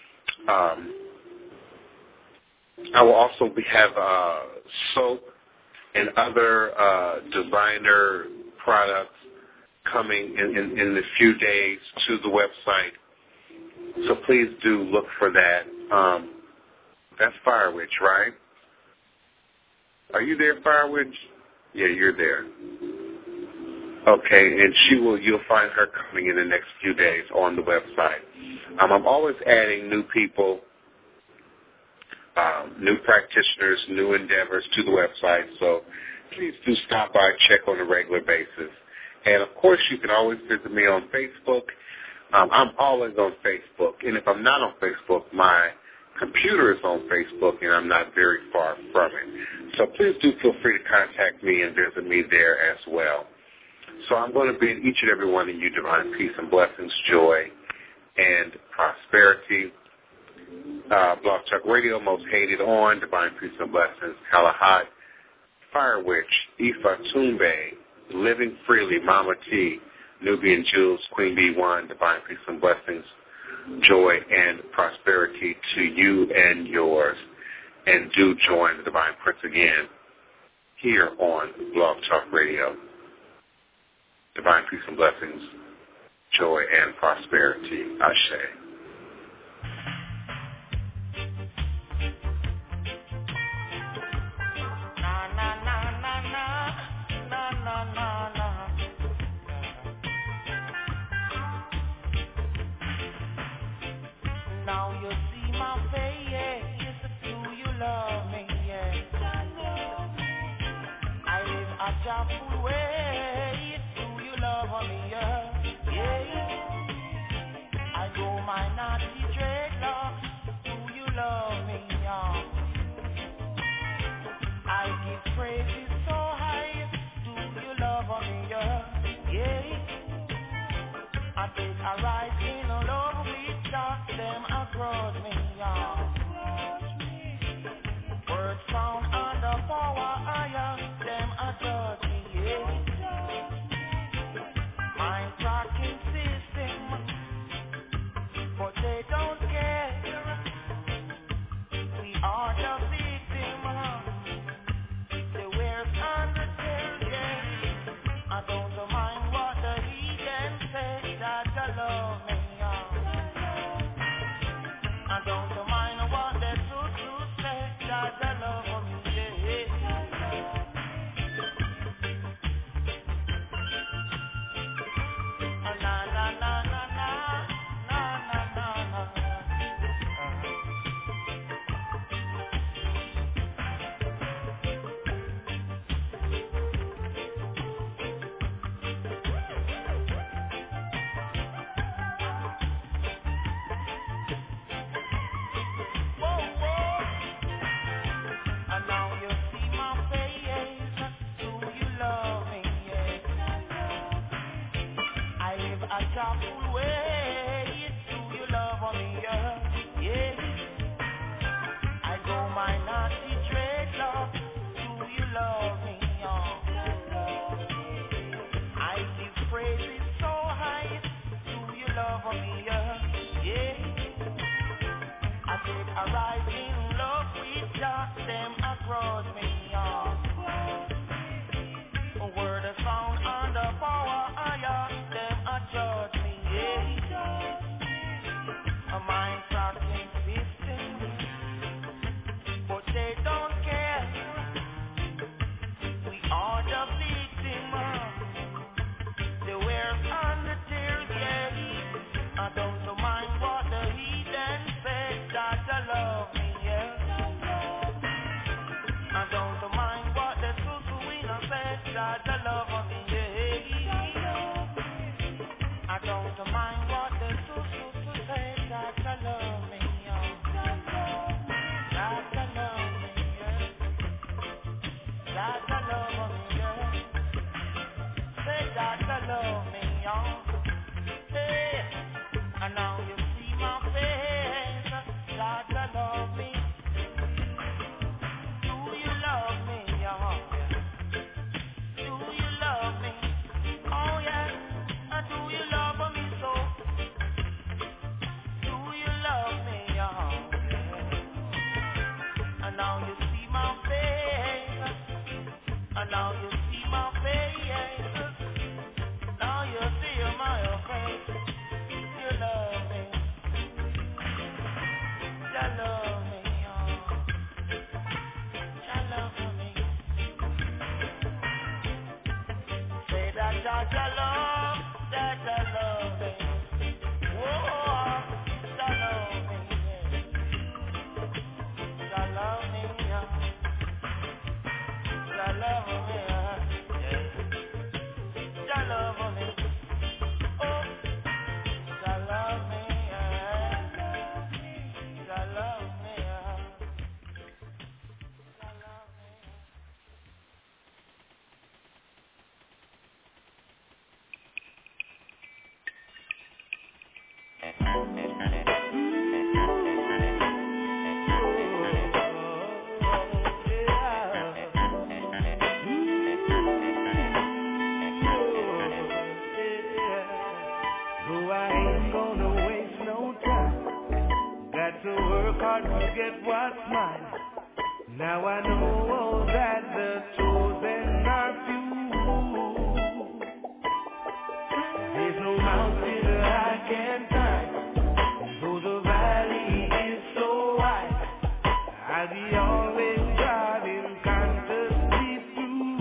I will also have soap and other designer products coming in a few days to the website. So please do look for that. That's Fire Witch, right? Are you there, Fire Witch? Yeah, you're there. Okay, and you'll find her coming in the next few days on the website. I'm always adding new people, new practitioners, new endeavors to the website, so please do stop by, check on a regular basis. And, of course, you can always visit me on Facebook. I'm always on Facebook, and if I'm not on Facebook, my computer is on Facebook, and I'm not very far from it. So please do feel free to contact me and visit me there as well. So I'm going to bid each and every one of you divine peace and blessings, joy, and prosperity. Blog Talk Radio, Most Hated On, Divine Peace and Blessings, Kalahad, Fire Witch, Ifa Tumbe, Living Freely, Mama T, Nubian Jules, Queen B1, Divine Peace and Blessings, joy and prosperity to you and yours. And do join the Divine Prince again here on Blog Talk Radio. Divine Peace and Blessings, joy and prosperity. Ashe. Now you see my face, do you love me? Yeah. I live a joyful way, do you love me? Yeah. I go my naughty dreadlocks, do you love me? Yeah. I give praises so high, do you love me? Yeah. I take a ride in a love with them across me, yeah. Words found under power, them adjust me, yeah. Mind tracking system, but they don't care. We are the victim, the worst and the terror, yeah. I don't mind what the heathen say, that I love me. I don't mind what they do say, that I love me, yeah. Na na na na na, na na na na. Joyful way, do you love me? Yeah. I go my naughty dreadlock, do you love me? I give praises so high, do you love me? Yeah. I take a ride in love with just them across me. A word of sound under power, them judge me, yeah. A mind tracking system, but they don't care. We are the victim, the wears and the tears, yeah. I don't mind what the heathen said, that I love me, yeah. I don't mind what the Susuina said, that I love me, yeah. I don't mind what the Susu say, that I love me, that I love me, that I love me, say that I love me, hey, and now you see my face, that I love me. Do you love me, do you love me? Oh yeah. Do you love me so? Do you love me, And now you see my face, and now you see my face, now you see my face. You love me, you love me, you love me. Say that you love. That I love me, whoa, that I love me, that I love me, that I love me, that I love me, oh, that I love me, that I love me, that I love me. get what's mine. Now I know that the chosen are few. There's no mountain that I can't climb, though the valley is so wide. I'll be always driving consciously through.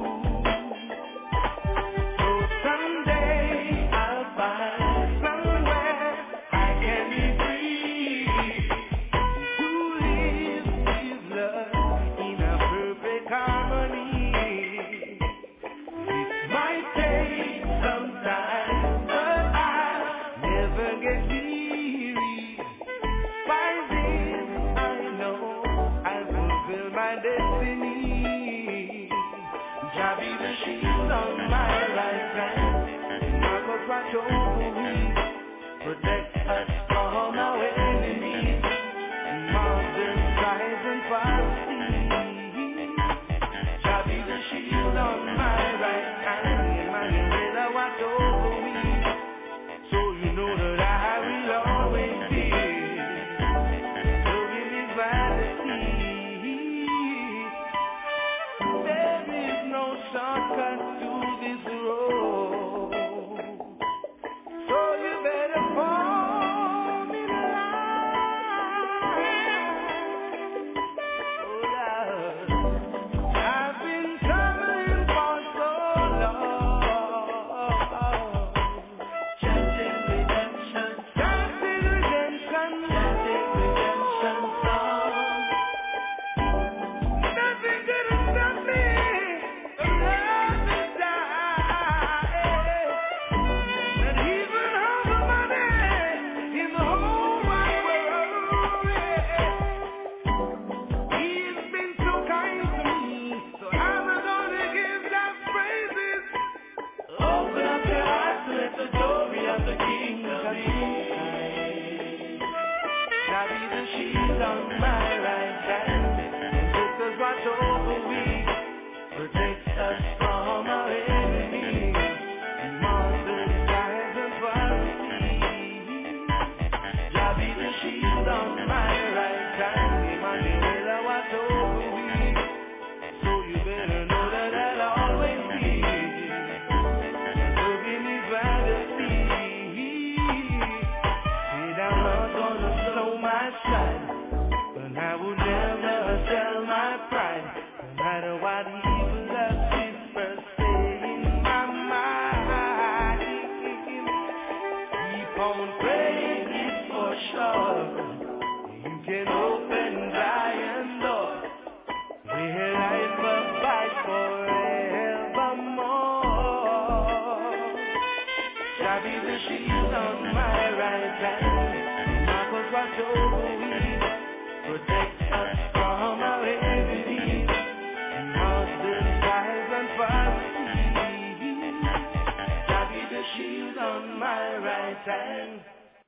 So someday I'll find somewhere I can be free to live with love in a perfect harmony. It might take some time, but I'll never get weary. By this I know I'll fulfill my destiny. Jah be the shield on my right hand, Marcos watch over me, protect us from our enemies, mountain rise and fall steep. Jah be the shield on my right hand, Emmanuel watch over me, so you know that I will always be. So give me vanity. There is no shortcut to this road, so you better fall in line. Oh, Lord. I've been traveling for so long, chanting redemption, chanting redemption, chanting redemption song. Nothing could have stopped me from loving die. And even all the money in the whole wide world, He's been so kind to me, so I'm gonna give that praises. Open up your heart to let the glory of the King come in. Now be the shield on my right hand, sisters watch over me, protect us from our enemies, monsters, giants, and fallen. Jah be the shield on my right hand, Emmanuel watch over me, so you better know that I'll always be. So give me vanity, said I'm not gonna slow my stride, but I will never sell my pride, no matter what evil that whispers say in my mind. Keep on praying, it's for sure. You can open Zion's door, where life abides forevermore. Shall be the shield on my right hand, Marcos watch over me, protect us from our enemies, mountain rise and fall steep. Shall be the shield on my right hand.